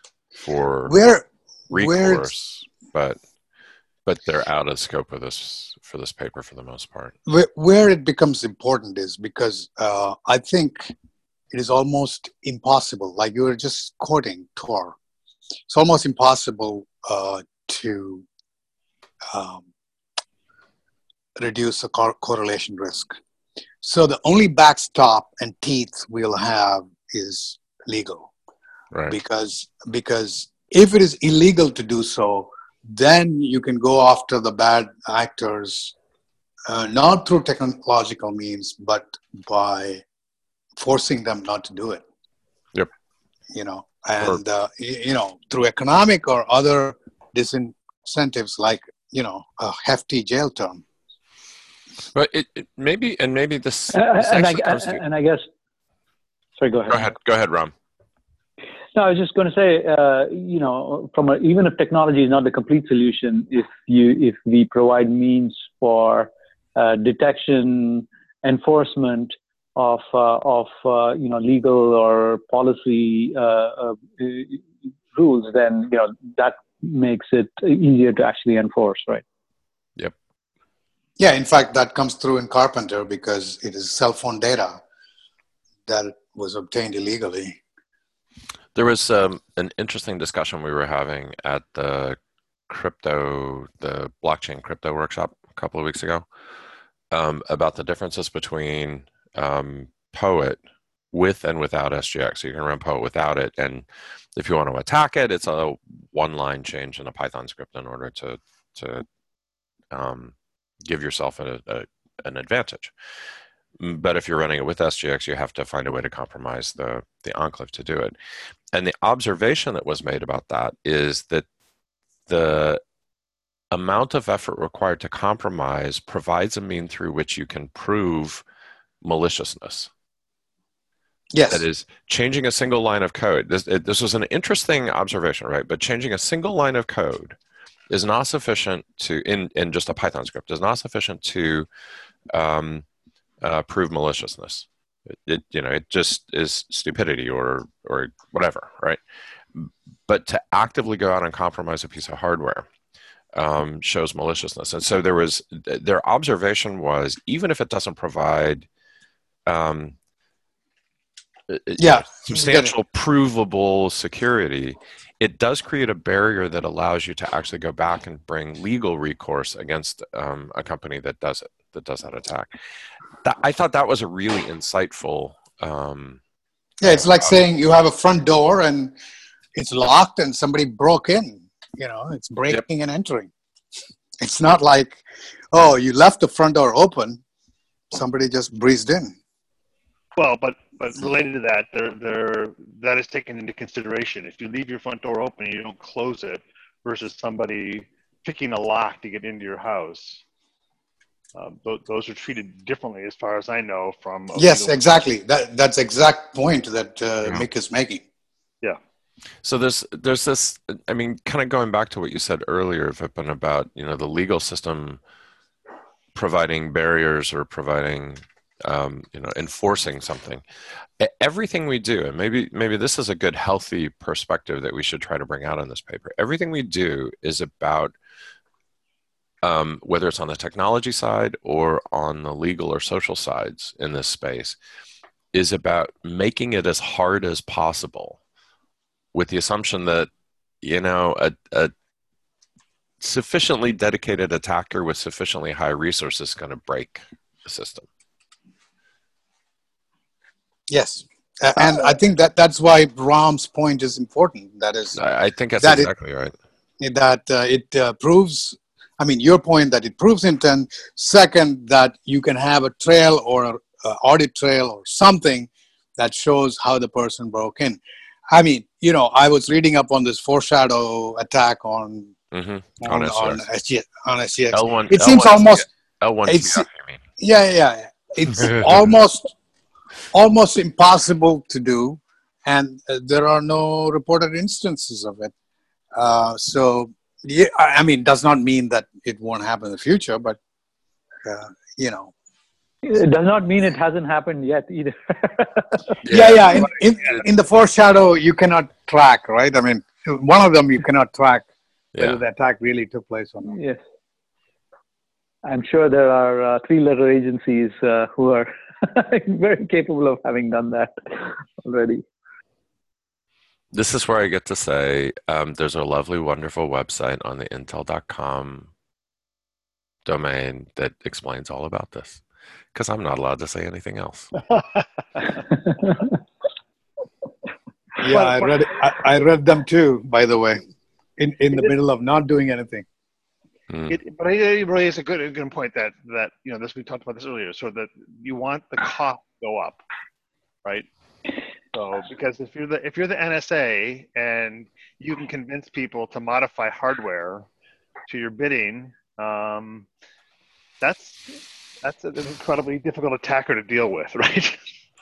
for Where, recourse, but but they're out of scope of this for this paper for the most part. where, where it becomes important is because uh, I think it is almost impossible, like you were just quoting Tor, it's almost impossible uh, to um, reduce the cor- correlation risk. So the only backstop and teeth we'll have is legal. Right. Because, because if it is illegal to do so, then you can go after the bad actors, uh, not through technological means, but by forcing them not to do it. Yep. You know, and, uh, you know, through economic or other disincentives like, you know, a hefty jail term. But it, it maybe, and maybe this, Uh, this and, I, actually comes to, and I guess, sorry, go ahead. go ahead, go ahead, Ram. No, I was just going to say, uh, you know, from a, even if technology is not the complete solution, if you if we provide means for uh, detection, enforcement of uh, of uh, you know legal or policy uh, uh, rules, then you know that makes it easier to actually enforce, right? Yep. Yeah, in fact, that comes through in Carpenter because it is cell phone data that was obtained illegally. There was um, an interesting discussion we were having at the crypto, the blockchain crypto workshop a couple of weeks ago um, about the differences between um, Poet with and without S G X. So you can run Poet without it, and if you want to attack it, it's a one-line change in a Python script in order to to um, give yourself a, a, an advantage. But if you're running it with S G X, you have to find a way to compromise the, the enclave to do it. And the observation that was made about that is that the amount of effort required to compromise provides a mean through which you can prove maliciousness. Yes. That is, changing a single line of code. This, it, this was an interesting observation, right? But changing a single line of code is not sufficient to, in, in just a Python script, is not sufficient to um, uh, prove maliciousness. It, it, you know, it just is stupidity or or whatever, right? But to actively go out and compromise a piece of hardware um, shows maliciousness. And so there was, their observation was, even if it doesn't provide um, yeah, know, substantial provable security, it does create a barrier that allows you to actually go back and bring legal recourse against um, a company that does it, that does that attack. That, I thought that was a really insightful. Um, yeah, it's like saying you have a front door and it's locked and somebody broke in. You know, it's breaking yep. and entering. It's not like, oh, you left the front door open, somebody just breezed in. Well, but but related to that, there there that is taken into consideration. If you leave your front door open and you don't close it, versus somebody picking a lock to get into your house. Um, th- those are treated differently, as far as I know. From yes, exactly. That that's exact point that uh, yeah. Mick is making. Yeah. So there's there's this. I mean, kind of going back to what you said earlier, Vipin, about you know the legal system providing barriers or providing um, you know enforcing something. Everything we do, and maybe maybe this is a good healthy perspective that we should try to bring out in this paper. Everything we do is about Um, whether it's on the technology side or on the legal or social sides in this space, is about making it as hard as possible with the assumption that, you know, a, a sufficiently dedicated attacker with sufficiently high resources is going to break the system. Yes. Uh, and I think that that's why Ram's point is important. That is, I, I think that's that exactly it, right. That uh, it uh, proves, I mean, your point that it proves intent. Second, that you can have a trail or an audit trail or something that shows how the person broke in. I mean, you know, I was reading up on this foreshadow attack on mm-hmm. on, on, on S G X. On S G X. L one, it L one seems almost L one it's, T F, you mean? Yeah, yeah. It's almost almost impossible to do, and uh, there are no reported instances of it. Uh, so yeah, I I mean, does not mean that it won't happen in the future, but uh, you know, It does not mean it hasn't happened yet either. yeah, yeah. In, in Yeah. in the foreshadow, you cannot track, right? I mean, one of them you cannot track whether Yeah. the attack really took place or not. Yes. I'm sure there are uh, three-letter agencies uh, who are very capable of having done that already. This is where I get to say um, there's a lovely, wonderful website on the intel dot com domain that explains all about this, because I'm not allowed to say anything else. Yeah, I read I, I read them too, by the way, in in the middle of not doing anything. Mm. It, but it really is a good, a good point that that you know this we talked about this earlier. So that you want the cost to go up, right? So because if you're the if you're the N S A and you can convince people to modify hardware to your bidding, um, that's that's an incredibly difficult attacker to deal with, right?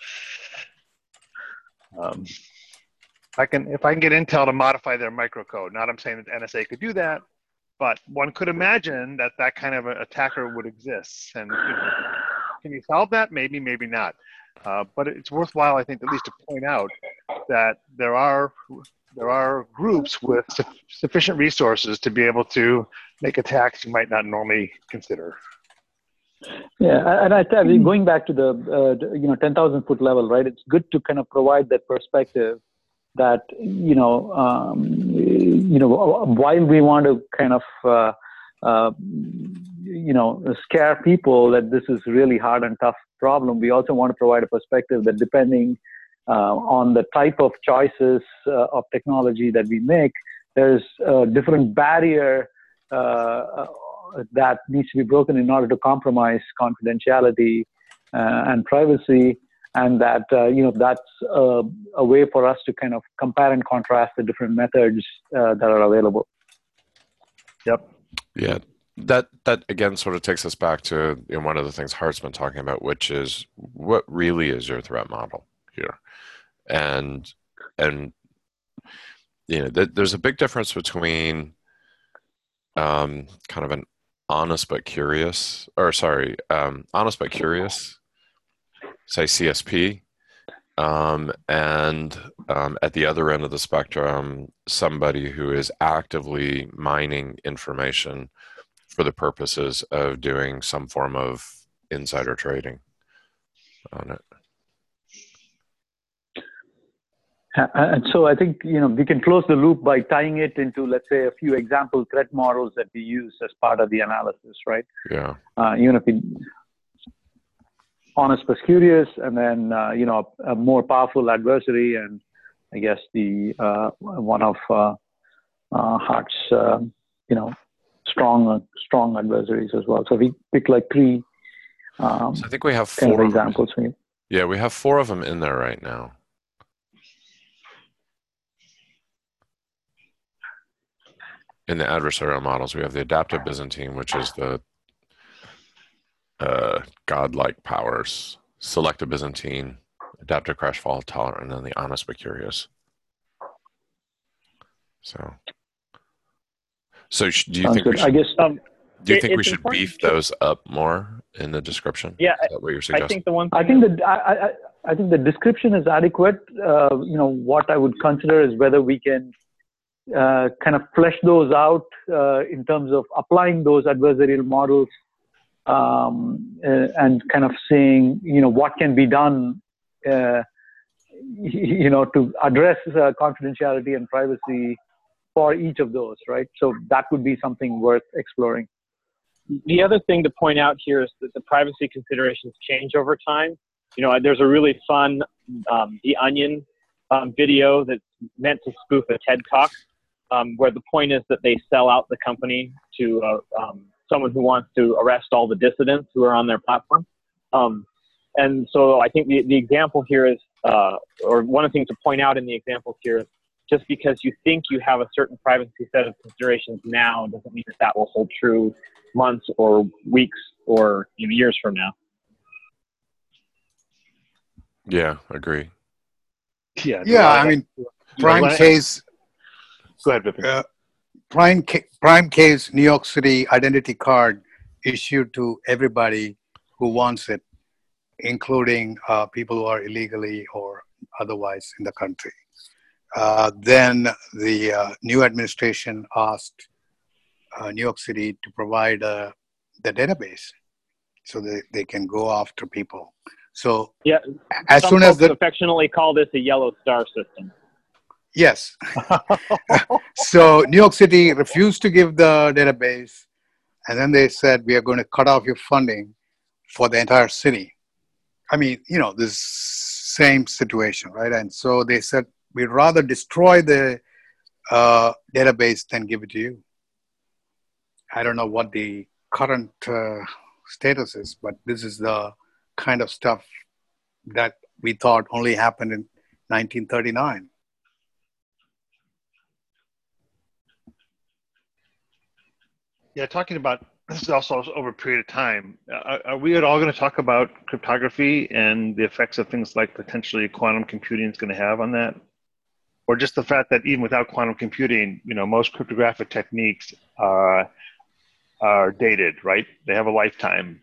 um, if I can if I can get Intel to modify their microcode, not I'm saying that the N S A could do that. But one could imagine that that kind of an attacker would exist. And you know, can you solve that? Maybe, maybe not. Uh, but it's worthwhile, I think, at least to point out that there are there are groups with su- sufficient resources to be able to make attacks you might not normally consider. Yeah, and I tell you, going back to the uh, you know ten thousand foot level, right? It's good to kind of provide that perspective that you know um, you know while we want to kind of uh, uh, you know scare people that this is really hard and tough problem, we also want to provide a perspective that depending uh, on the type of choices uh, of technology that we make, there's a different barrier uh, that needs to be broken in order to compromise confidentiality uh, and privacy. And that, uh, you know, that's uh, a way for us to kind of compare and contrast the different methods uh, that are available. Yep. Yeah, that that again sort of takes us back to you know, one of the things Hart's been talking about, which is what really is your threat model here, and and you know th- there's a big difference between um, kind of an honest but curious, or sorry, um, honest but curious. Say C S P, um, and um, at the other end of the spectrum, somebody who is actively mining information for the purposes of doing some form of insider trading on it. And so I think, you know, we can close the loop by tying it into, let's say, a few example threat models that we use as part of the analysis, right? Yeah. Uh, even if we honest but curious, and then uh, you know a, a more powerful adversary, and I guess the uh, one of uh, uh, Hart's uh, you know strong uh, strong adversaries as well. So we pick like three. Um, so I think we have kind four of examples. Of them. Yeah, we have four of them in there right now. In the adversarial models, we have the adaptive Byzantine, which is the Uh, godlike powers, selective Byzantine, adaptive crash fault tolerant, and then the honest but curious. So, so sh- do you Sounds think good. we should? I guess. Um, do you it, think we should important beef to, those up more in the description? Yeah, is that what you're suggesting? I think the one. Thing I think that I, I I think the description is adequate. Uh, you know what I would consider is whether we can uh, kind of flesh those out uh, in terms of applying those adversarial models. Um, uh, and kind of seeing, you know, what can be done, uh, you know, to address uh, confidentiality and privacy for each of those, right? So that would be something worth exploring. The other thing to point out here is that the privacy considerations change over time. You know, there's a really fun um, The Onion um, video that's meant to spoof a TED Talk, um, where the point is that they sell out the company to uh, um, someone who wants to arrest all the dissidents who are on their platform. Um, and so I think the, the example here is, uh, or one of the things to point out in the examples here is just because you think you have a certain privacy set of considerations now doesn't mean that that will hold true months or weeks or you know, years from now. Yeah, agree. Yeah. Yeah, I mean, prime Well, case. Go ahead, Vipin. Uh, prime ca- prime case New York City identity card issued to everybody who wants it, including uh, people who are illegally or otherwise in the country. Uh, then the uh, new administration asked uh, New York City to provide uh, the database so that they can go after people. So Yeah, as some soon as folks the affectionately call this a yellow star system. yes, so New York City refused to give the database, and then they said we are going to cut off your funding for the entire city. I mean, you know, this same situation, right? And so they said we'd rather destroy the uh, database than give it to you. I don't know what the current uh, status is, but this is the kind of stuff that we thought only happened in nineteen thirty-nine. Yeah, talking about this is also over a period of time. Are, are we at all going to talk about cryptography and the effects of things like potentially quantum computing is going to have on that? Or just the fact that even without quantum computing, you know, most cryptographic techniques are, are dated, right? They have a lifetime.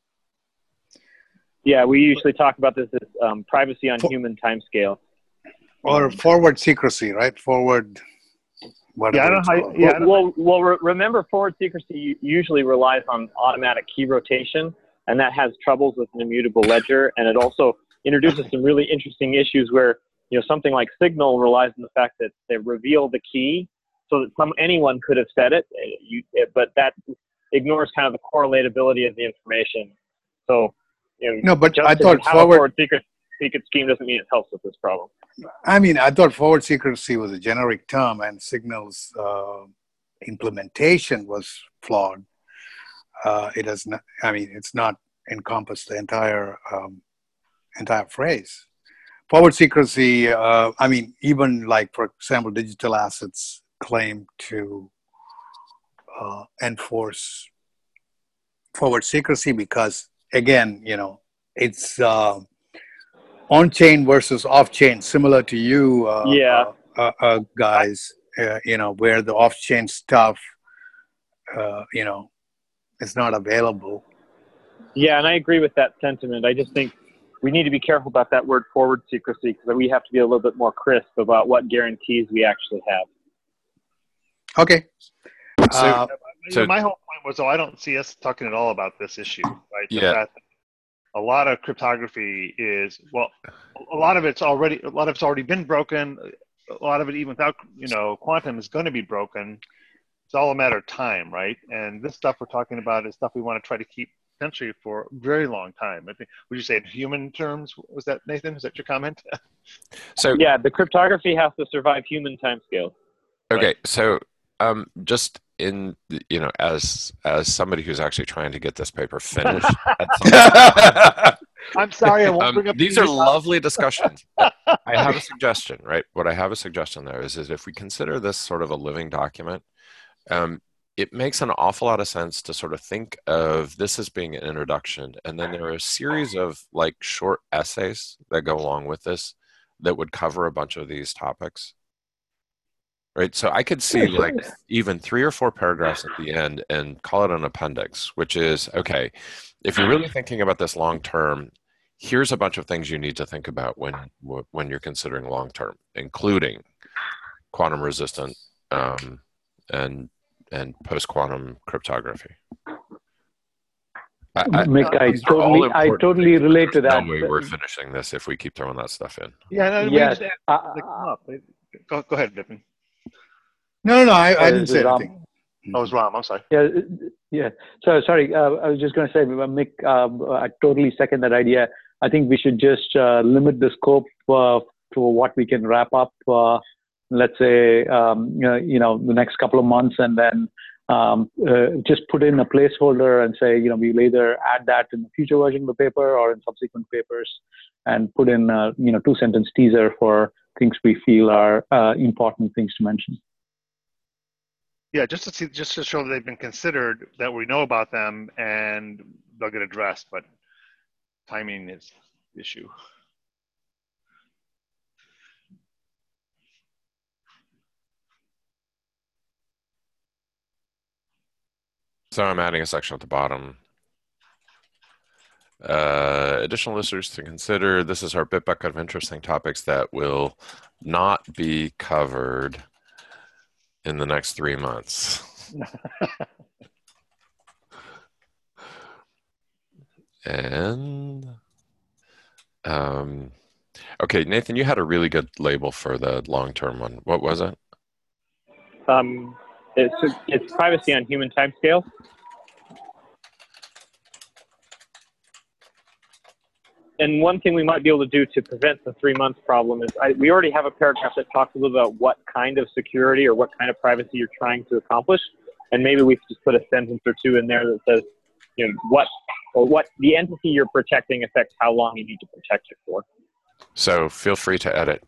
Yeah, we usually talk about this as um, privacy on For, human timescale. or Um, forward secrecy, right? Forward, whatever Yeah, I don't it's know how, called. yeah, I well, don't, well, well, re- remember, forward secrecy u- usually relies on automatic key rotation, and that has troubles with an immutable ledger, and it also introduces some really interesting issues where, you know, something like Signal relies on the fact that they reveal the key so that some anyone could have said it, uh, you, it, but that ignores kind of the correlatability of the information. So, you know, No, but just I because you thought have a forward, forward secret, secret scheme doesn't mean it helps with this problem. I mean, I thought forward secrecy was a generic term and Signal's uh, implementation was flawed. Uh, it does not, I mean, it's not encompassed the entire, um, entire phrase. Forward secrecy, uh, I mean, even like, for example, digital assets claim to uh, enforce forward secrecy because, again, you know, it's uh, on-chain versus off-chain, similar to you uh, Yeah. uh, uh, uh, guys, uh, you know, where the off-chain stuff, uh, you know, is not available. Yeah, and I agree with that sentiment. I just think we need to be careful about that word forward secrecy because we have to be a little bit more crisp about what guarantees we actually have. Okay. So, Uh, you so know, my whole point was, though, I don't see us talking at all about this issue, right? The yeah, fact that a lot of cryptography is, well, a lot of it's already, a lot of it's already been broken. A lot of it, even without, you know, quantum, is going to be broken. It's all a matter of time, right? And this stuff we're talking about is stuff we want to try to keep potentially for a very long time. I think, would you say in human terms? Was that, Nathan? Was that your comment? so Yeah, the cryptography has to survive human timescales. okay, Right. so um, just in you know, as as somebody who's actually trying to get this paper finished at some point, I'm sorry, I won't um, bring up these the are issue. lovely discussions. I, I have a suggestion, right? What I have a suggestion there is, is if we consider this sort of a living document, um, it makes an awful lot of sense to sort of think of this as being an introduction, and then there are a series of like short essays that go along with this that would cover a bunch of these topics. Right, so I could see like even three or four paragraphs at the end and call it an appendix, which is, okay, if you're really thinking about this long term, here's a bunch of things you need to think about when when you're considering long term, including quantum resistant um, and and post quantum cryptography. I, I, Mick, I these are all totally, I important totally things, but relate to there's that. no way we're finishing this if we keep throwing that stuff in. Yeah, no, we Yes. just Uh, they come up. Go, go ahead, Vipin. no, no, no, I, I uh, didn't this say is Ram. anything. Oh, it was Ram. I'm sorry. Yeah, yeah. So sorry, uh, I was just going to say, Mick, uh, I totally second that idea. I think we should just uh, limit the scope uh, to what we can wrap up. Uh, let's say, um, you know, you know, the next couple of months, and then um, uh, just put in a placeholder and say, you know, we'll either add that in the future version of the paper or in subsequent papers, and put in a, you know, two sentence teaser for things we feel are uh, important things to mention. Yeah, just to see, just to show that they've been considered, that we know about them, and they'll get addressed. But timing is the issue. So I'm adding a section at the bottom. Uh, additional listeners to consider. This is our Bitbucket of interesting topics that will not be covered in the next three months. And um, okay, Nathan, you had a really good label for the long-term one. What was it? Um, it's, it's privacy on human timescale. And one thing we might be able to do to prevent the three months problem is I, we already have a paragraph that talks a little about what kind of security or what kind of privacy you're trying to accomplish. And maybe we could just put a sentence or two in there that says, you know, what or what the entity you're protecting affects how long you need to protect it for. So feel free to edit.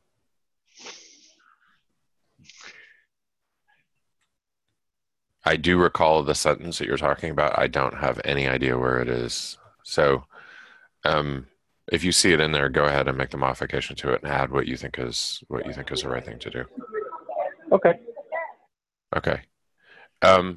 I do recall the sentence that you're talking about. I don't have any idea where it is. So um, if you see it in there, go ahead and make the modification to it and add what you think is what you think is the right thing to do. Okay. Okay. Um,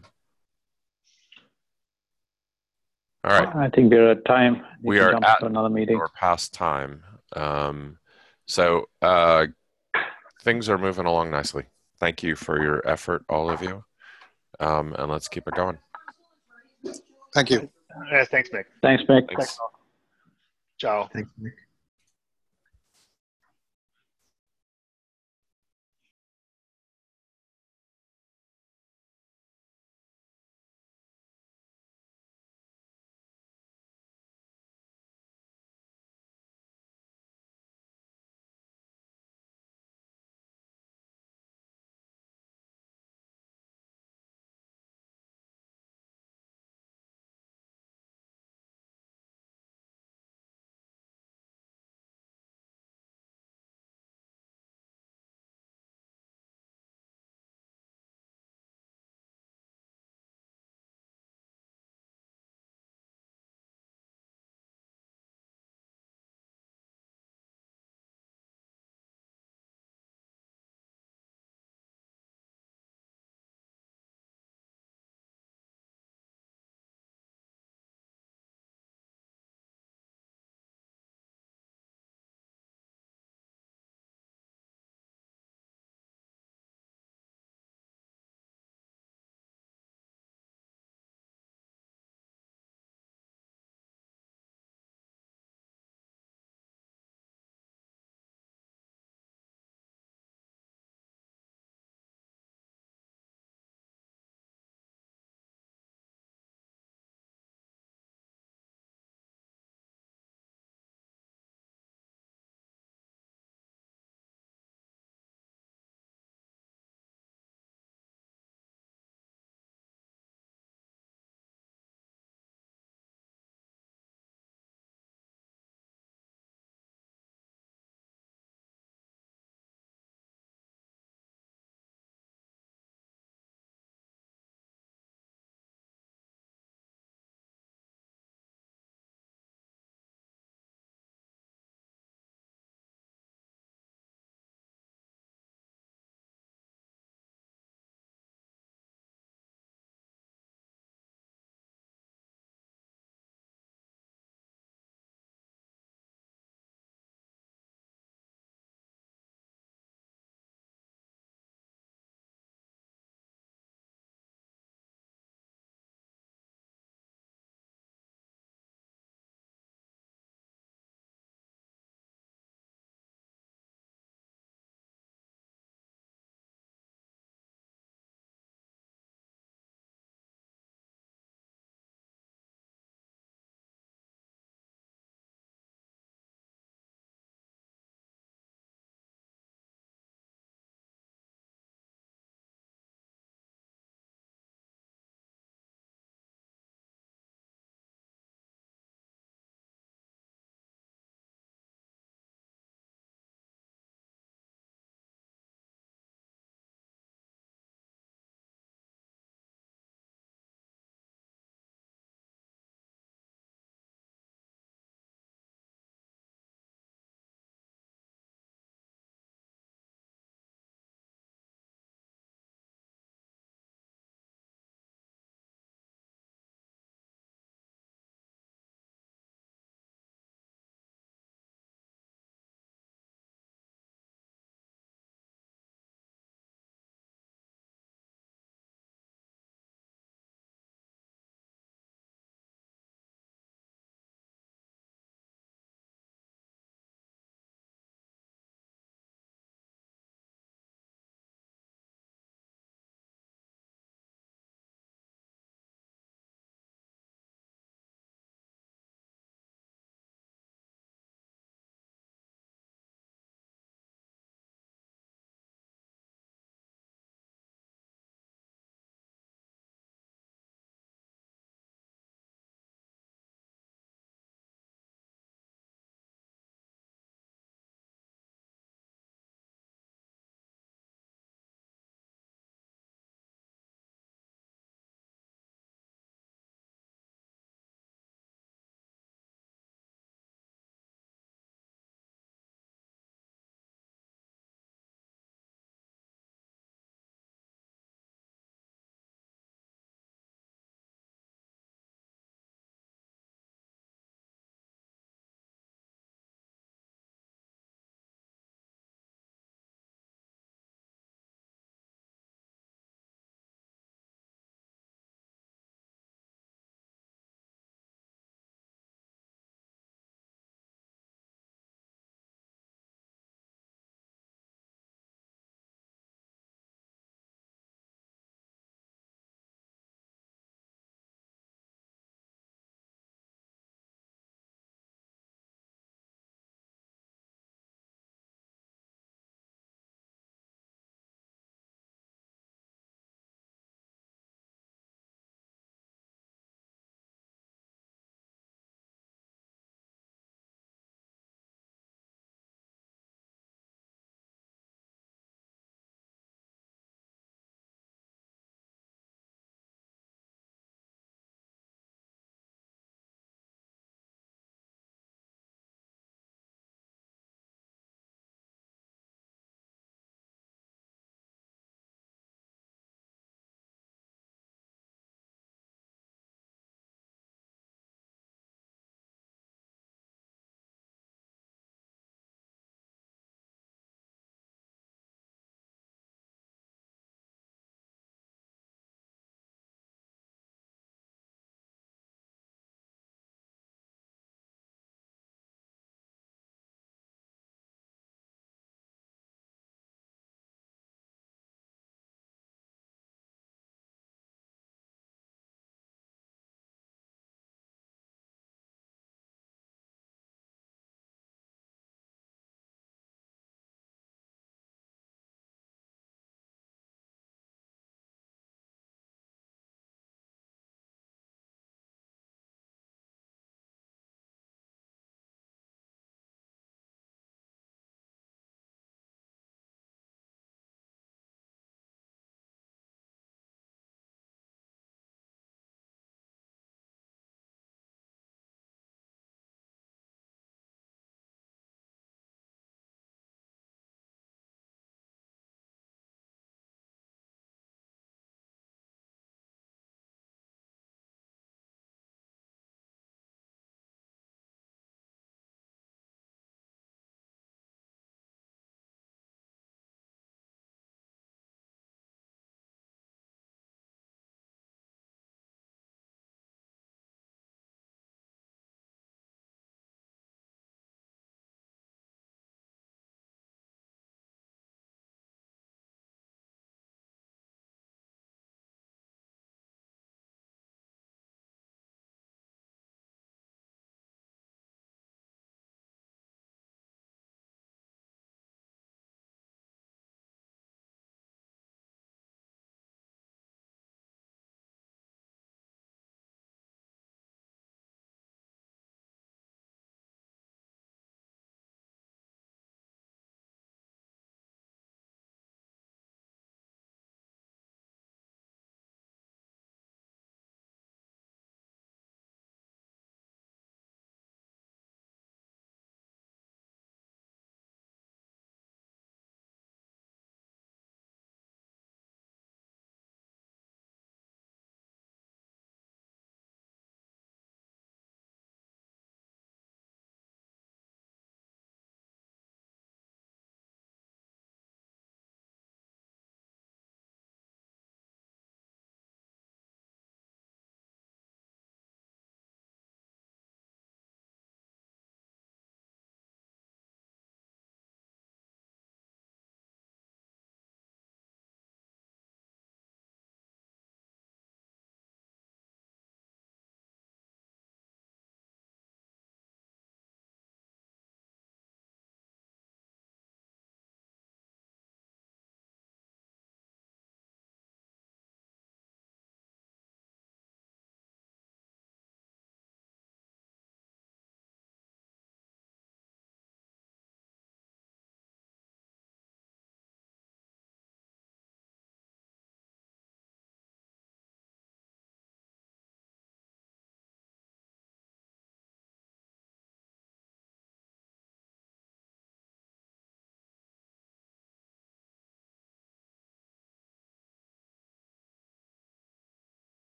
all right. I think we're at time. You We can are jump at to another meeting. or past time. Um, so uh, things are moving along nicely. Thank you for your effort, all of you. Um, and let's keep it going. Thank you. Yeah, thanks, Mick. Thanks, Mick. Thanks. Ciao. Thanks, Nick.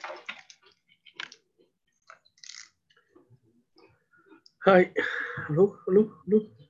Hi. Hello, hello, hello.